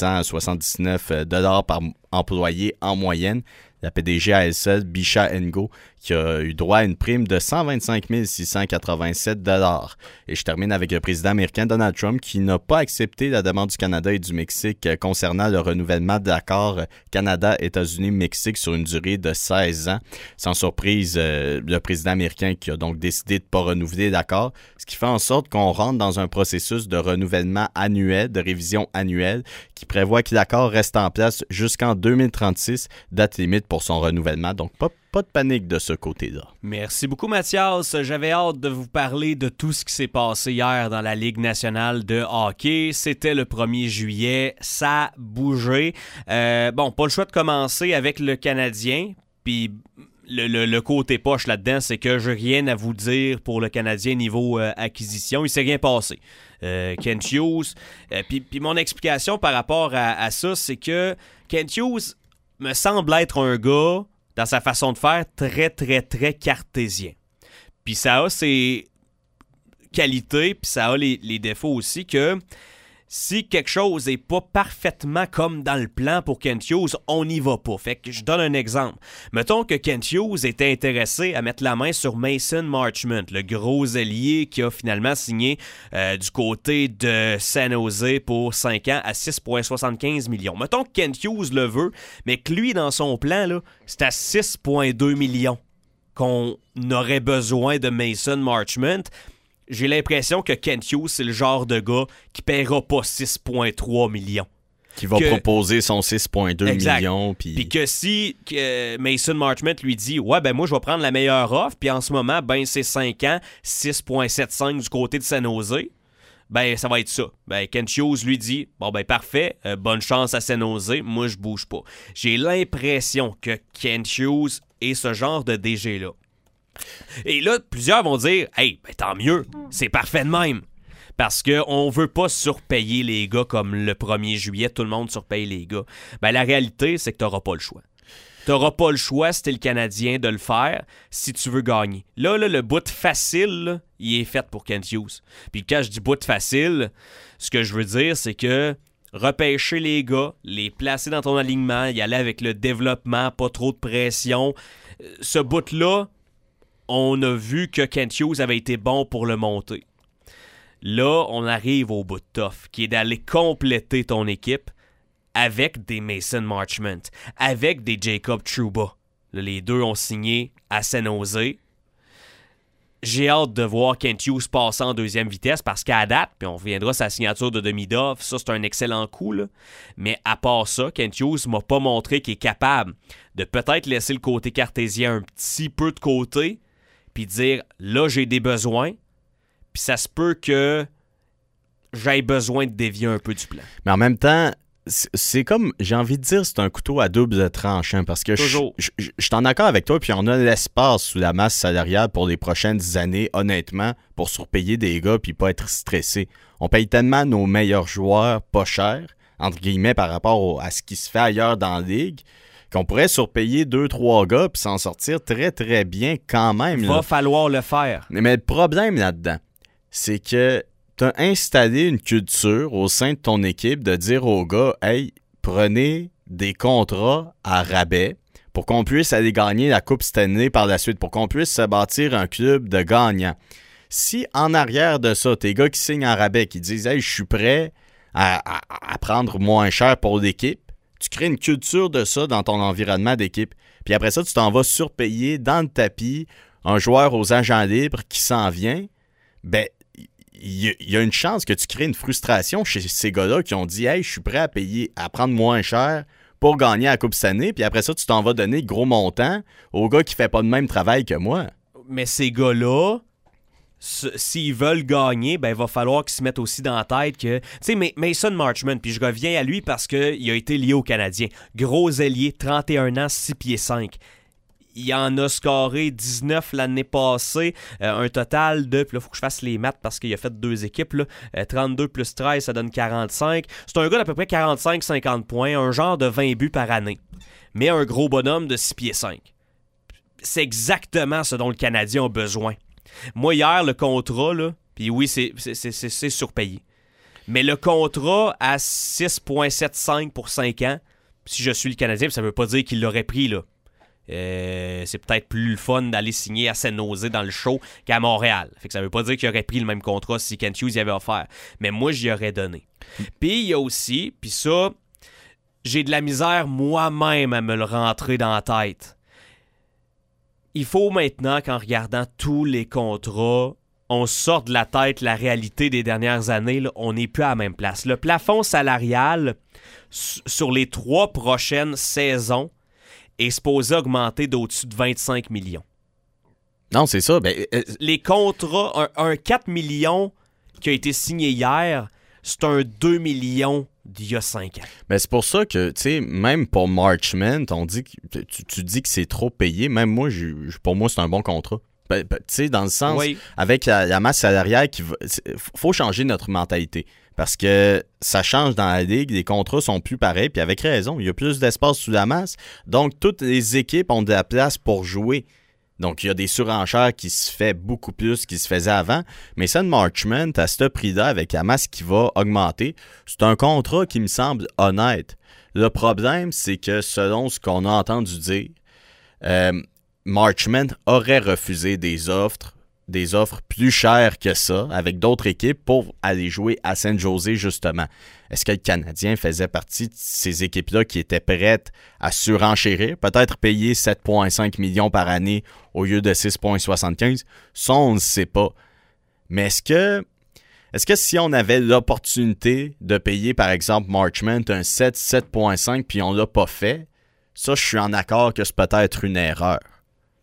679 $ par employé en moyenne. La PDG à elle seule, Bisha Ngo, qui a eu droit à une prime de 125 687 $. Et je termine avec le président américain Donald Trump qui n'a pas accepté la demande du Canada et du Mexique concernant le renouvellement de l'accord Canada-États-Unis-Mexique sur une durée de 16 ans. Sans surprise, le président américain qui a donc décidé de ne pas renouveler l'accord, ce qui fait en sorte qu'on rentre dans un processus de renouvellement annuel, de révision annuelle, qui prévoit que l'accord reste en place jusqu'en 2036, date limite pour son renouvellement. Donc, pas de panique de ce côté-là. Merci beaucoup, Mathias. J'avais hâte de vous parler de tout ce qui s'est passé hier dans la Ligue nationale de hockey. C'était le 1er juillet. Ça a bougé. Pas le choix de commencer avec le Canadien. Puis le côté poche là-dedans, c'est que j'ai rien à vous dire pour le Canadien niveau acquisition. Il s'est rien passé. Kent Hughes. Puis mon explication par rapport à ça, c'est que Kent Hughes me semble être un gars, dans sa façon de faire, très, très, très cartésien. Puis ça a ses qualités, puis ça a les défauts aussi, que si quelque chose n'est pas parfaitement comme dans le plan pour Kent Hughes, on n'y va pas. Fait que je donne un exemple. Mettons que Kent Hughes était intéressé à mettre la main sur Mason Marchment, le gros ailier qui a finalement signé du côté de San Jose pour 5 ans à 6,75 millions. Mettons que Kent Hughes le veut, mais que lui, dans son plan, là, c'est à 6,2 millions qu'on aurait besoin de Mason Marchment. J'ai l'impression que Kent Hughes, c'est le genre de gars qui paiera pas 6,3 millions. Qui va proposer son 6,2 millions. Puis que si Mason Marchment lui dit « Ouais, moi, je vais prendre la meilleure offre, puis en ce moment, c'est 5 ans, 6,75 du côté de San Jose. » ben ça va être ça. Ben Kent Hughes lui dit, bon ben parfait, bonne chance à San Jose, moi je bouge pas. J'ai l'impression que Kent Hughes est ce genre de DG-là. Et là, plusieurs vont dire, hey, ben tant mieux, c'est parfait de même. Parce qu'on veut pas surpayer les gars comme le 1er juillet, tout le monde surpaye les gars. Ben la réalité, c'est que t'auras pas le choix. T'auras pas le choix, si t'es le Canadien, de le faire si tu veux gagner. Là le bout facile, là, il est fait pour Kent Hughes. Puis quand je dis bout facile, ce que je veux dire, c'est que repêcher les gars, les placer dans ton alignement, y aller avec le développement, pas trop de pression. Ce bout-là, on a vu que Kent Hughes avait été bon pour le monter. Là, on arrive au bout de tough, qui est d'aller compléter ton équipe avec des Mason Marchment, avec des Jacob Trouba. Là, les deux ont signé à San Jose. J'ai hâte de voir Kent Hughes passer en deuxième vitesse parce qu'à date, puis on reviendra sur la signature de Demidov, ça c'est un excellent coup, là. Mais à part ça, Kent Hughes m'a pas montré qu'il est capable de peut-être laisser le côté cartésien un petit peu de côté, puis dire là j'ai des besoins, puis ça se peut que j'aie besoin de dévier un peu du plan. Mais en même temps, c'est comme, j'ai envie de dire, c'est un couteau à double tranchant parce que je suis en accord avec toi, puis on a l'espace sous la masse salariale pour les prochaines années, honnêtement, pour surpayer des gars puis pas être stressé. On paye tellement nos meilleurs joueurs pas cher, entre guillemets, par rapport à ce qui se fait ailleurs dans la ligue, qu'on pourrait surpayer 2-3 gars puis s'en sortir très, très bien quand même. Il va falloir le faire. Mais le problème là-dedans, c'est que tu as installé une culture au sein de ton équipe de dire aux gars, hey, prenez des contrats à rabais pour qu'on puisse aller gagner la Coupe Stanley par la suite, pour qu'on puisse se bâtir un club de gagnants. Si en arrière de ça, tes gars qui signent en rabais, qui disent, hey, je suis prêt à prendre moins cher pour l'équipe, tu crées une culture de ça dans ton environnement d'équipe. Puis après ça, tu t'en vas surpayer dans le tapis un joueur aux agents libres qui s'en vient, ben il y a une chance que tu crées une frustration chez ces gars-là qui ont dit « Hey, je suis prêt à payer, à prendre moins cher pour gagner la Coupe Stanley. » Puis après ça, tu t'en vas donner gros montant au gars qui fait pas le même travail que moi. Mais ces gars-là, s'ils veulent gagner, ben il va falloir qu'ils se mettent aussi dans la tête que... Tu sais, Mason Marchment, puis je reviens à lui parce qu'il a été lié au Canadien. Gros ailier, 31 ans, 6 pieds 5. Il en a scoré 19 l'année passée, un total de... Puis là, il faut que je fasse les maths parce qu'il a fait 2 équipes. Là, 32 plus 13, ça donne 45. C'est un gars d'à peu près 45-50 points, un genre de 20 buts par année. Mais un gros bonhomme de 6 pieds 5. C'est exactement ce dont le Canadien a besoin. Moi, hier, le contrat, là, puis oui, c'est surpayé. Mais le contrat à 6,75 pour 5 ans, si je suis le Canadien, ça ne veut pas dire qu'il l'aurait pris, là. C'est peut-être plus le fun d'aller signer à San Jose dans le show qu'à Montréal. Fait que ça veut pas dire qu'il aurait pris le même contrat si Kent Hughes y avait offert. Mais moi, j'y aurais donné. Puis il y a aussi, puis ça, j'ai de la misère moi-même à me le rentrer dans la tête. Il faut maintenant qu'en regardant tous les contrats, on sorte de la tête la réalité des dernières années. Là, on n'est plus à la même place. Le plafond salarial sur les 3 prochaines saisons est supposé augmenter d'au-dessus de 25 millions. Non, c'est ça. Les contrats, un 4 millions qui a été signé hier, c'est un 2 millions d'il y a 5 ans. Ben, c'est pour ça que, tu sais, même pour Marchment, on dit que tu dis que c'est trop payé. Même moi, pour moi, c'est un bon contrat. Tu sais, dans le sens, oui, avec la masse salariale, faut changer notre mentalité. Parce que ça change dans la ligue, les contrats sont plus pareils, puis avec raison, il y a plus d'espace sous la masse. Donc, toutes les équipes ont de la place pour jouer. Donc, il y a des surenchères qui se fait beaucoup plus qu'il se faisait avant. Mais Mason Marchment, à ce prix-là, avec la masse qui va augmenter, c'est un contrat qui me semble honnête. Le problème, c'est que selon ce qu'on a entendu dire, Marchment aurait refusé des offres plus chères que ça avec d'autres équipes pour aller jouer à San Jose, justement. Est-ce que le Canadien faisait partie de ces équipes-là qui étaient prêtes à surenchérir, peut-être payer 7,5 millions par année au lieu de 6,75? Ça, on ne sait pas. Mais est-ce que si on avait l'opportunité de payer, par exemple, Marchment un 7,5 puis on l'a pas fait, ça, je suis en accord que c'est peut-être une erreur.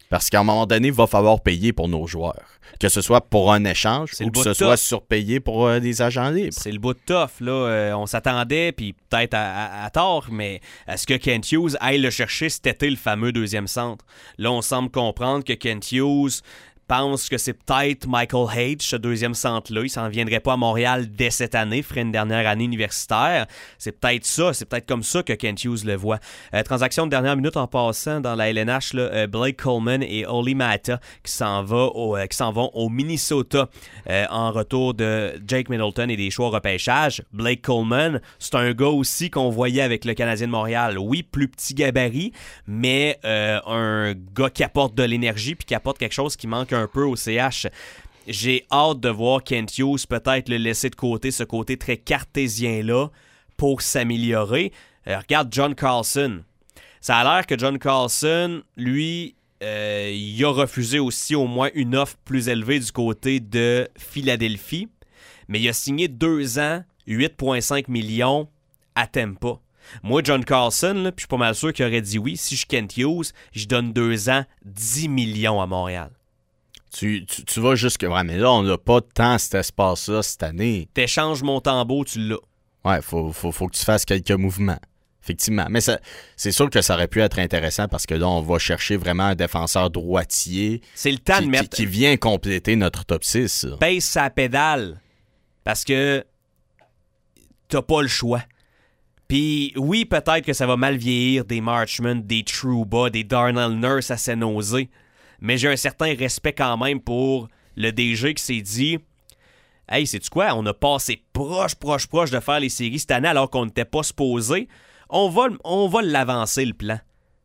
Parce qu'à un moment donné, il va falloir payer pour nos joueurs. Que ce soit pour un échange ou que ce soit surpayé pour des agents libres. C'est le bout de tough, là. On s'attendait, puis peut-être à tort, mais à ce que Kent Hughes aille le chercher cet été, le fameux deuxième centre. Là, on semble comprendre que Kent Hughes pense que c'est peut-être Michael Hage, ce deuxième centre-là. Il s'en viendrait pas à Montréal dès cette année, ferait une dernière année universitaire. C'est peut-être ça, c'est peut-être comme ça que Kent Hughes le voit. Transaction de dernière minute en passant dans la LNH, là, Blake Coleman et Oli Mata qui s'en vont au Minnesota en retour de Jake Middleton et des choix au repêchage. Blake Coleman, c'est un gars aussi qu'on voyait avec le Canadien de Montréal. Oui, plus petit gabarit, mais un gars qui apporte de l'énergie puis qui apporte quelque chose qui manque un peu au CH. J'ai hâte de voir Kent Hughes peut-être le laisser de côté, ce côté très cartésien-là, pour s'améliorer. Regarde John Carlson. Ça a l'air que John Carlson, lui, il a refusé aussi au moins une offre plus élevée du côté de Philadelphie, mais il a signé 2 ans, 8,5 millions à Tampa. Moi, John Carlson, puis je suis pas mal sûr qu'il aurait dit oui. Si je suis Kent Hughes, je donne 2 ans, 10 millions à Montréal. Tu vas jusque... Ouais, mais là, on n'a pas tant cet espace-là cette année. T'échanges mon tambour, tu l'as. Ouais, faut que tu fasses quelques mouvements. Effectivement. Mais c'est sûr que ça aurait pu être intéressant parce que là, on va chercher vraiment un défenseur droitier. C'est le temps de mettre... qui vient compléter notre top 6. Pèse sa pédale. Parce que t'as pas le choix. Puis oui, peut-être que ça va mal vieillir des Marchman, des Trouba, des Darnell Nurse à San Jose. Mais j'ai un certain respect quand même pour le DG qui s'est dit « Hey, sais-tu quoi? On a passé proche de faire les séries cette année alors qu'on n'était pas supposé. On va l'avancer, le plan. »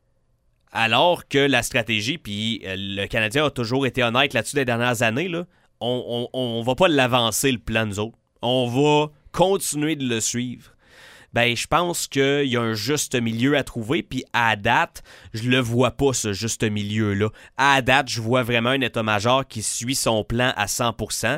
Alors que la stratégie, puis le Canadien a toujours été honnête là-dessus des dernières années, là, on va pas l'avancer, le plan, nous autres. On va continuer de le suivre. Ben, je pense qu'il y a un juste milieu à trouver, puis à date, je le vois pas, ce juste milieu-là. À date, je vois vraiment un état-major qui suit son plan à 100%.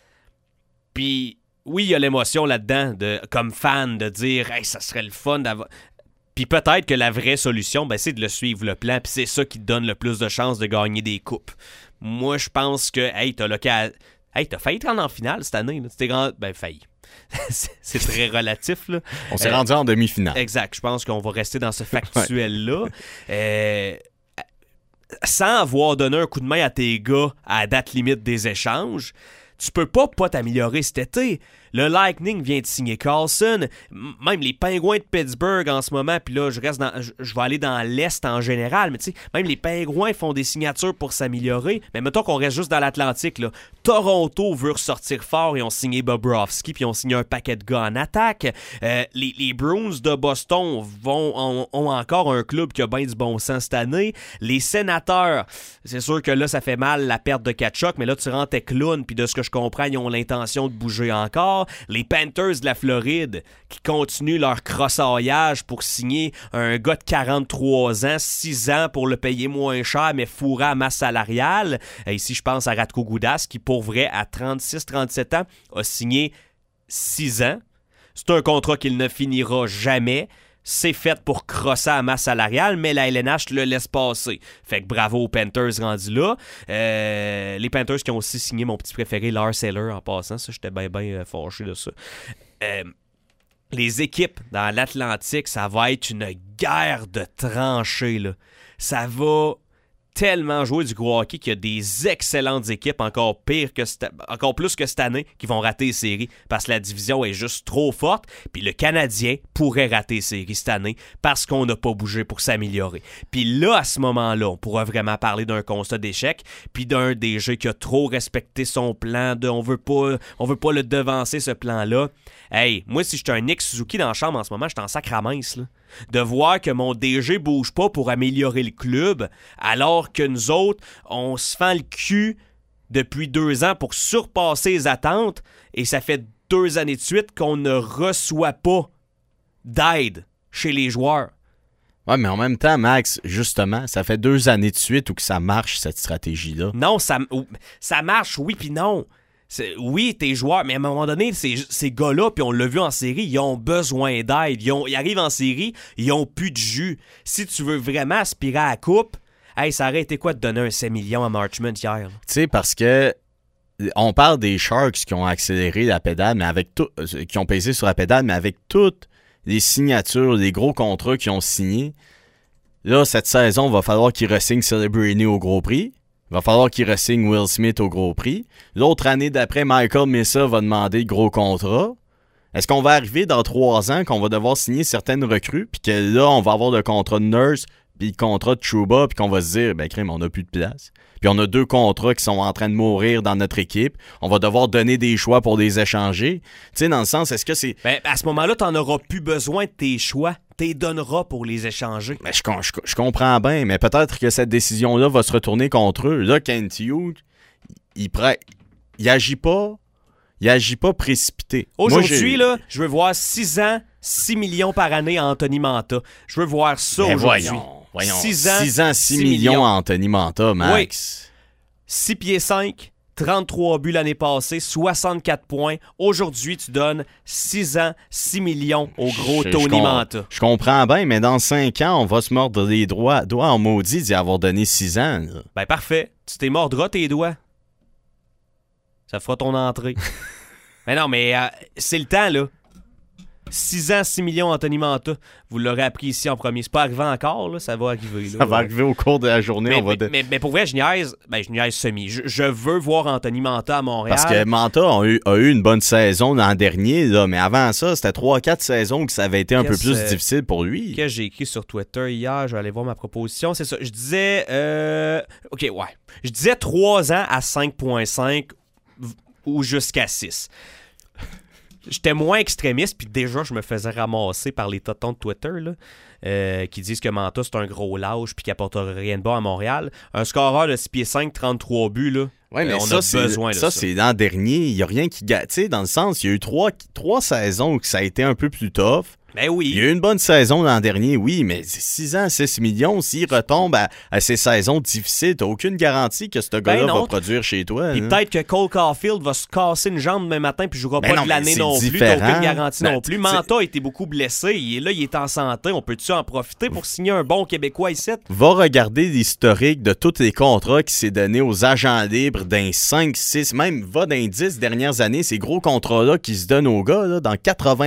Puis, oui, il y a l'émotion là-dedans, comme fan, de dire « Hey, ça serait le fun d'avoir... » Puis peut-être que la vraie solution, ben, c'est de le suivre, le plan, puis c'est ça qui te donne le plus de chances de gagner des coupes. Moi, je pense que, hey, t'as failli te rendre en finale cette année. Là. Tu t'es rendu... Ben, failli. C'est très relatif, là. On s'est rendu en demi-finale. Exact. Je pense qu'on va rester dans ce factuel-là. Sans avoir donné un coup de main à tes gars à la date limite des échanges, tu peux pas t'améliorer cet été. Le Lightning vient de signer Carlson. Même les Pingouins de Pittsburgh en ce moment, puis là, je vais aller dans l'Est en général, mais tu sais, même les Pingouins font des signatures pour s'améliorer. Mais mettons qu'on reste juste dans l'Atlantique, là. Toronto veut ressortir fort et ont signé Bobrovsky, puis ont signé un paquet de gars en attaque. Les Bruins de Boston ont encore un club qui a bien du bon sens cette année. Les Sénateurs, c'est sûr que là, ça fait mal la perte de Tkachuk, mais là, tu rentres Eklund, puis de ce que je comprends, ils ont l'intention de bouger encore. Les Panthers de la Floride qui continuent leur crossaillage pour signer un gars de 43 ans, 6 ans pour le payer moins cher, mais fourré à masse salariale. Ici, je pense à Radko Gudas qui, pour vrai, à 36-37 ans, a signé 6 ans. C'est un contrat qu'il ne finira jamais. C'est fait pour crosser à masse salariale, mais la LNH le laisse passer. Fait que bravo aux Panthers rendus là. Les Panthers qui ont aussi signé mon petit préféré, Lars Eller, en passant. Ça, j'étais bien fâché de ça. Les équipes dans l'Atlantique, ça va être une guerre de tranchées, là. Ça va tellement jouer du gros hockey qu'il y a des excellentes équipes, encore plus que cette année, qui vont rater les séries parce que la division est juste trop forte. Puis le Canadien pourrait rater les séries cette année parce qu'on n'a pas bougé pour s'améliorer. Puis là, à ce moment-là, on pourra vraiment parler d'un constat d'échec puis d'un DG qui a trop respecté son plan, on veut pas le devancer, ce plan-là. Hey, moi, si j'étais un Nick Suzuki dans la chambre en ce moment, j'étais en sacramence, là. De voir que mon DG bouge pas pour améliorer le club, alors que nous autres, on se fend le cul depuis 2 ans pour surpasser les attentes, et ça fait 2 années de suite qu'on ne reçoit pas d'aide chez les joueurs. Ouais, mais en même temps, Max, justement, ça fait 2 années de suite où que ça marche, cette stratégie-là. Non, ça marche, oui puis non. Oui, tes joueurs, mais à un moment donné, ces gars-là, puis on l'a vu en série, ils ont besoin d'aide. Ils arrivent en série, ils ont plus de jus. Si tu veux vraiment aspirer à la coupe, Hey, ça aurait été quoi de donner un 7 millions à Marchment hier? Tu sais, parce que on parle des Sharks qui ont accéléré la pédale, mais avec tout, qui ont pesé sur la pédale, mais avec toutes les signatures, les gros contrats qu'ils ont signés. Là, cette saison, il va falloir qu'ils re-signent Celebrini au gros prix. Il va falloir qu'ils re-signent Will Smith au gros prix. L'autre année d'après, Michael Mesa va demander le gros contrat. Est-ce qu'on va arriver dans 3 ans qu'on va devoir signer certaines recrues, puis que là, on va avoir le contrat de Nurse, puis le contrat de Trouba, puis qu'on va se dire, ben crème, on n'a plus de place. Puis on a 2 contrats qui sont en train de mourir dans notre équipe. On va devoir donner des choix pour les échanger. Tu sais, dans le sens, est-ce que c'est... Ben, à ce moment-là, t'en auras plus besoin de tes choix. T'es donneras pour les échanger. Ben, je comprends bien, mais peut-être que cette décision-là va se retourner contre eux. Là, Kent Hughes, il agit pas précipité. Aujourd'hui, là, je veux voir 6 ans, 6 millions par année à Anthony Mantha. Je veux voir ça aujourd'hui. Voyons. 6 ans, 6 millions à Anthony Mantha, Max. Oui. 6 pieds 5, 33 buts l'année passée, 64 points. Aujourd'hui, tu donnes 6 ans, 6 millions au gros Tony Mantha. Je comprends bien, mais dans 5 ans, on va se mordre les doigts en maudit d'y avoir donné 6 ans. Là. Ben parfait. Tu t'es mordras tes doigts. Ça fera ton entrée. Mais non, mais c'est le temps, là. 6 ans, 6 millions, Anthony Mantha. Vous l'aurez appris ici en premier. C'est pas arrivé encore, là. Ça va arriver. Là, ça va arriver au cours de la journée. Mais pour vrai, je niaise semi. Je veux voir Anthony Mantha à Montréal. Parce que Mantha a eu une bonne saison l'an dernier, là, mais avant ça, c'était 3-4 saisons que ça avait été un peu plus difficile pour lui. Qu'est-ce que j'ai écrit sur Twitter hier? Je vais aller voir ma proposition. C'est ça. Je disais... OK, ouais. Je disais 3 ans à 5,5 ou jusqu'à 6. J'étais moins extrémiste, puis déjà, je me faisais ramasser par les totons de Twitter, là, qui disent que Mantha, c'est un gros lâche puis qu'il apportera rien de bon à Montréal. Un scoreur de 6 pieds 5, 33 buts, là, ouais, mais on a besoin de ça. Ça, c'est l'an dernier. Il n'y a rien qui... Tu sais, dans le sens, il y a eu 3 saisons où ça a été un peu plus tough. Ben oui. Il y a eu une bonne saison l'an dernier, oui, mais 6 ans, 6 millions, s'il retombe à ces saisons difficiles, t'as aucune garantie que ce gars-là va produire chez toi. Puis peut-être que Cole Caulfield va se casser une jambe demain matin puis jouera pas de l'année non plus. T'as aucune garantie non plus. Mantha a été beaucoup blessé. Il est en santé. On peut-tu en profiter pour signer un bon Québécois ici? Va regarder l'historique de tous les contrats qui s'est donné aux agents libres d'un 5, 6, même va d'un 10 dernières années. Ces gros contrats-là qui se donnent aux gars, là, dans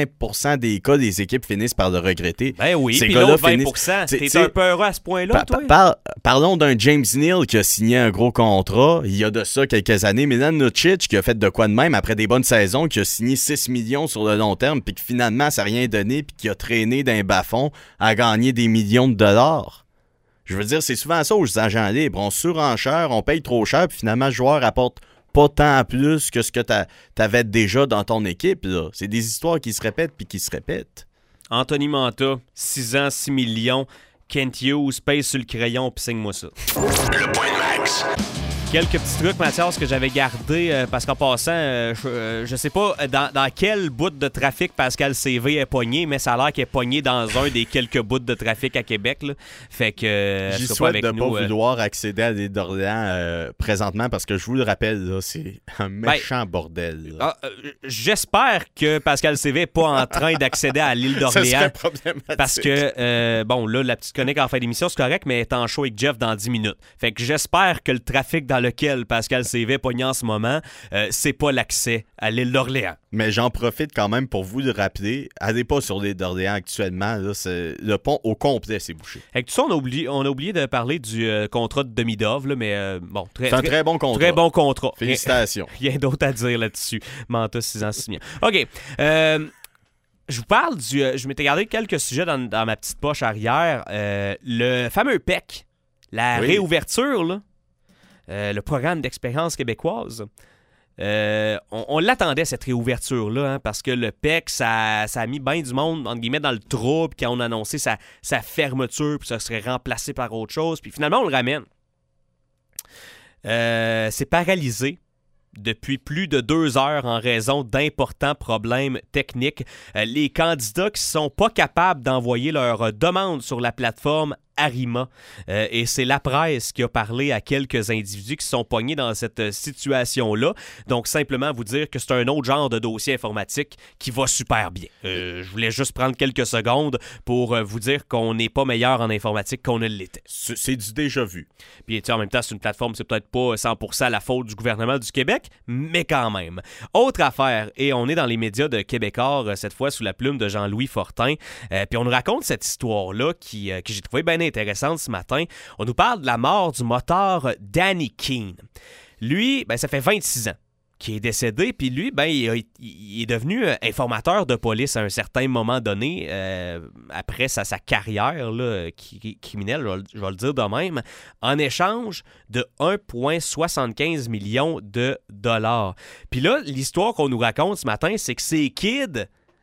80% des cas, les équipes finissent par le regretter. Ben oui, puis l'autre 20%, t'es un peu heureux à ce point-là, toi? Parlons d'un James Neal qui a signé un gros contrat il y a de ça quelques années. Milan Lucic qui a fait de quoi de même après des bonnes saisons, qui a signé 6 millions sur le long terme, puis que finalement, ça n'a rien donné, puis qui a traîné d'un bas-fond à gagner des millions de dollars. Je veux dire, c'est souvent ça aux agents libres. On surenchère, on paye trop cher, puis finalement, le joueur apporte pas tant plus que ce que t'avais déjà dans ton équipe. Là. C'est des histoires qui se répètent puis qui se répètent. Anthony Mantha, 6 ans, 6 millions. Kent Hughes, paye sur le crayon puis signe-moi ça. Le point de Max. Quelques petits trucs, Mathias, que j'avais gardés parce qu'en passant, je sais pas dans quel bout de trafic Pascal CV est pogné, mais ça a l'air qu'il est pogné dans un des quelques bouts de trafic à Québec. Là. Fait que j'y souhaite de ne pas vouloir accéder à l'île d'Orléans présentement parce que je vous le rappelle, là, c'est un méchant bordel. J'espère que Pascal CV n'est pas en train d'accéder à l'île d'Orléans. Ça serait problématique. Parce que, bon, là, la petite chronique en fin d'émission, c'est correct, mais elle est en show avec Jeff dans 10 minutes. Fait que j'espère que le trafic dans lequel Pascal CV est pogné en ce moment, c'est pas l'accès à l'île d'Orléans. Mais j'en profite quand même pour vous le rappeler. Allez pas sur l'île d'Orléans actuellement. Là, le pont au complet s'est bouché. Avec tout ça, on a oublié de parler du contrat de Demidov, là, mais bon, c'est un très bon contrat. Très bon contrat. Félicitations. Rien d'autre à dire là-dessus. Mantha, 6 ans, 6 millions. OK. Je vous parle je m'étais gardé quelques sujets dans ma petite poche arrière. Le fameux PEC. La réouverture, là. Le programme d'expérience québécoise. On l'attendait, cette réouverture-là, hein, parce que le PEC, ça a mis bien du monde, entre guillemets, dans le trouble quand on a annoncé sa fermeture, puis ça serait remplacé par autre chose. Puis finalement, on le ramène. C'est paralysé depuis plus de 2 heures en raison d'importants problèmes techniques. Les candidats qui ne sont pas capables d'envoyer leur demande sur la plateforme Arima. Et c'est la presse qui a parlé à quelques individus qui sont pognés dans cette situation-là. Donc, simplement vous dire que c'est un autre genre de dossier informatique qui va super bien. Je voulais juste prendre quelques secondes pour vous dire qu'on n'est pas meilleur en informatique qu'on ne l'était. C'est du déjà vu. Puis, en même temps, c'est une plateforme, c'est peut-être pas 100% la faute du gouvernement du Québec, mais quand même. Autre affaire, et on est dans les médias de Québécois, cette fois sous la plume de Jean-Louis Fortin. Puis on nous raconte cette histoire-là que j'ai trouvé bien intéressante ce matin. On nous parle de la mort du motard Danny Keane. Lui, ça fait 26 ans qu'il est décédé, puis lui, il est devenu informateur de police à un certain moment donné, après sa carrière là, criminelle, je vais le dire de même, en échange de 1,75 million de dollars. Puis là, l'histoire qu'on nous raconte ce matin, c'est que ces kids,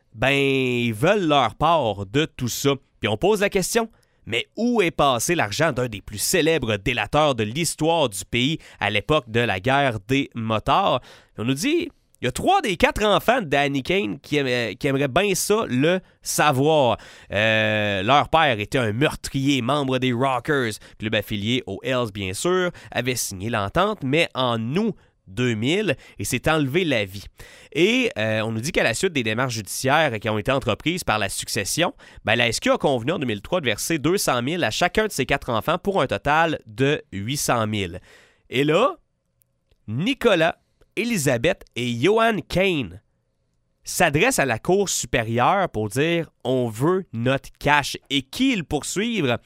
ils veulent leur part de tout ça. Puis on pose la question, mais où est passé l'argent d'un des plus célèbres délateurs de l'histoire du pays à l'époque de la guerre des motards? On nous dit, il y a 3 des 4 enfants de Danny Keane qui aimeraient bien ça le savoir. Leur père était un meurtrier, membre des Rockers, club affilié aux Hells bien sûr, avait signé l'entente, mais en août 2000 et s'est enlevé la vie. Et on nous dit qu'à la suite des démarches judiciaires qui ont été entreprises par la succession, la SQ a convenu en 2003 de verser 200 000 à chacun de ses 4 enfants pour un total de 800 000. Et là, Nicolas, Elisabeth et Johan Keane s'adressent à la Cour supérieure pour dire « on veut notre cash ». Et qui ils poursuivent?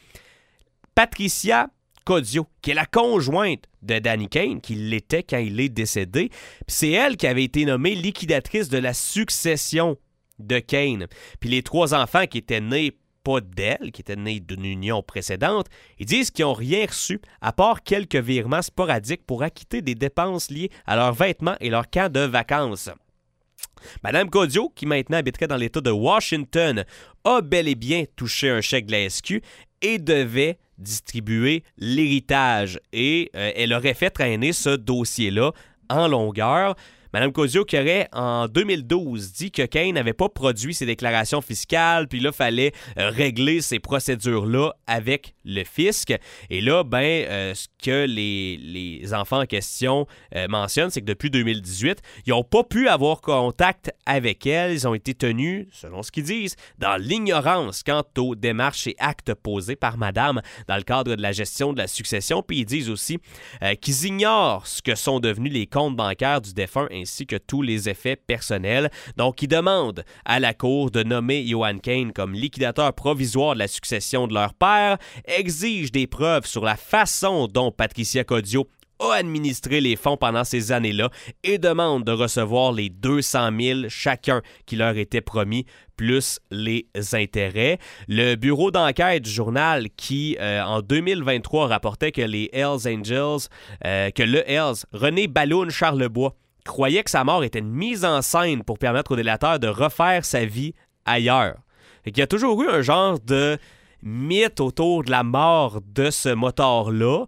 Patricia Caudiot, qui est la conjointe de Danny Keane, qui l'était quand il est décédé. Puis c'est elle qui avait été nommée liquidatrice de la succession de Keane. Puis les 3 enfants qui étaient nés pas d'elle, qui étaient nés d'une union précédente, ils disent qu'ils n'ont rien reçu, à part quelques virements sporadiques pour acquitter des dépenses liées à leurs vêtements et leur camp de vacances. Madame Caudiot, qui maintenant habiterait dans l'État de Washington, a bel et bien touché un chèque de la SQ et devait distribuer l'héritage. Et elle aurait fait traîner ce dossier-là en longueur. Madame Caudiot qui aurait, en 2012, dit que Keane n'avait pas produit ses déclarations fiscales, puis là, il fallait régler ces procédures-là avec le fisc. Et là, ce que les enfants en question mentionnent, c'est que depuis 2018, ils n'ont pas pu avoir contact avec elle. Ils ont été tenus, selon ce qu'ils disent, dans l'ignorance quant aux démarches et actes posés par madame dans le cadre de la gestion de la succession. Puis ils disent aussi qu'ils ignorent ce que sont devenus les comptes bancaires du défunt ainsi que tous les effets personnels. Donc, ils demandent à la Cour de nommer Johan Keane comme liquidateur provisoire de la succession de leur père, exigent des preuves sur la façon dont Patricia Caudiot a administré les fonds pendant ces années-là et demande de recevoir les 200 000 chacun qui leur étaient promis, plus les intérêts. Le bureau d'enquête du journal qui, en 2023, rapportait que les Hells Angels, que le Hells, René Balloun-Charlebois, croyait que sa mort était une mise en scène pour permettre au délateur de refaire sa vie ailleurs. Il y a toujours eu un genre de mythe autour de la mort de ce motard-là,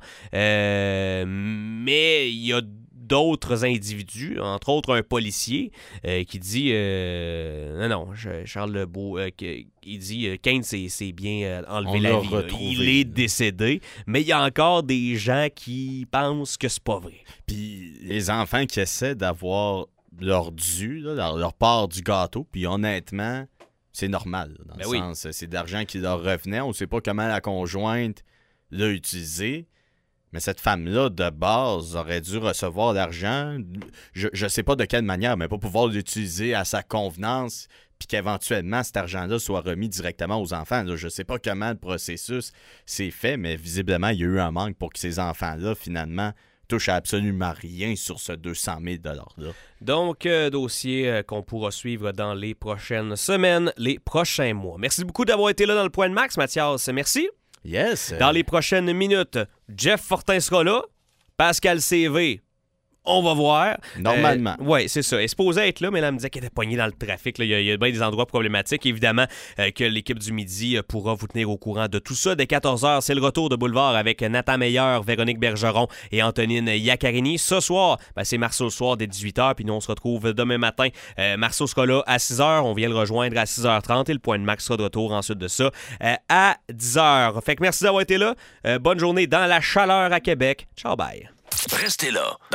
mais il y a d'autres individus, entre autres un policier, qui dit Charles Lebeau, il dit Keane s'est bien enlevé la vie. Il est décédé, mais il y a encore des gens qui pensent que c'est pas vrai. Puis les enfants qui essaient d'avoir leur dû, leur part du gâteau, puis honnêtement, c'est normal. Dans le sens, c'est de l'argent qui leur revenait. On ne sait pas comment la conjointe l'a utilisé. Mais cette femme-là, de base, aurait dû recevoir l'argent. Je ne sais pas de quelle manière, mais pas pouvoir l'utiliser à sa convenance, puis qu'éventuellement, cet argent-là soit remis directement aux enfants. Là, je ne sais pas comment le processus s'est fait, mais visiblement, il y a eu un manque pour que ces enfants-là, finalement, touchent à absolument rien sur ce 200 000 $-là. Donc, dossier qu'on pourra suivre dans les prochaines semaines, les prochains mois. Merci beaucoup d'avoir été là dans le Point de Max, Mathias. Merci. Yes. Dans les prochaines minutes, Jeff Fortin sera là. Pascal CV On va voir. Normalement. Oui, c'est ça. Elle est supposée être là, mais là, elle me disait qu'elle était poignée dans le trafic. Là. Il y a bien des endroits problématiques. Évidemment que l'équipe du Midi pourra vous tenir au courant de tout ça. Dès 14h, c'est le retour de Boulevard avec Nathan Meyer, Véronique Bergeron et Antonine Iaccarini. Ce soir, c'est Marceau le soir dès 18h, puis nous, on se retrouve demain matin. Marceau sera là à 6h. On vient le rejoindre à 6h30 et le Point de Max sera de retour ensuite de ça à 10h. Fait que merci d'avoir été là. Bonne journée dans la chaleur à Québec. Ciao, bye. Restez là.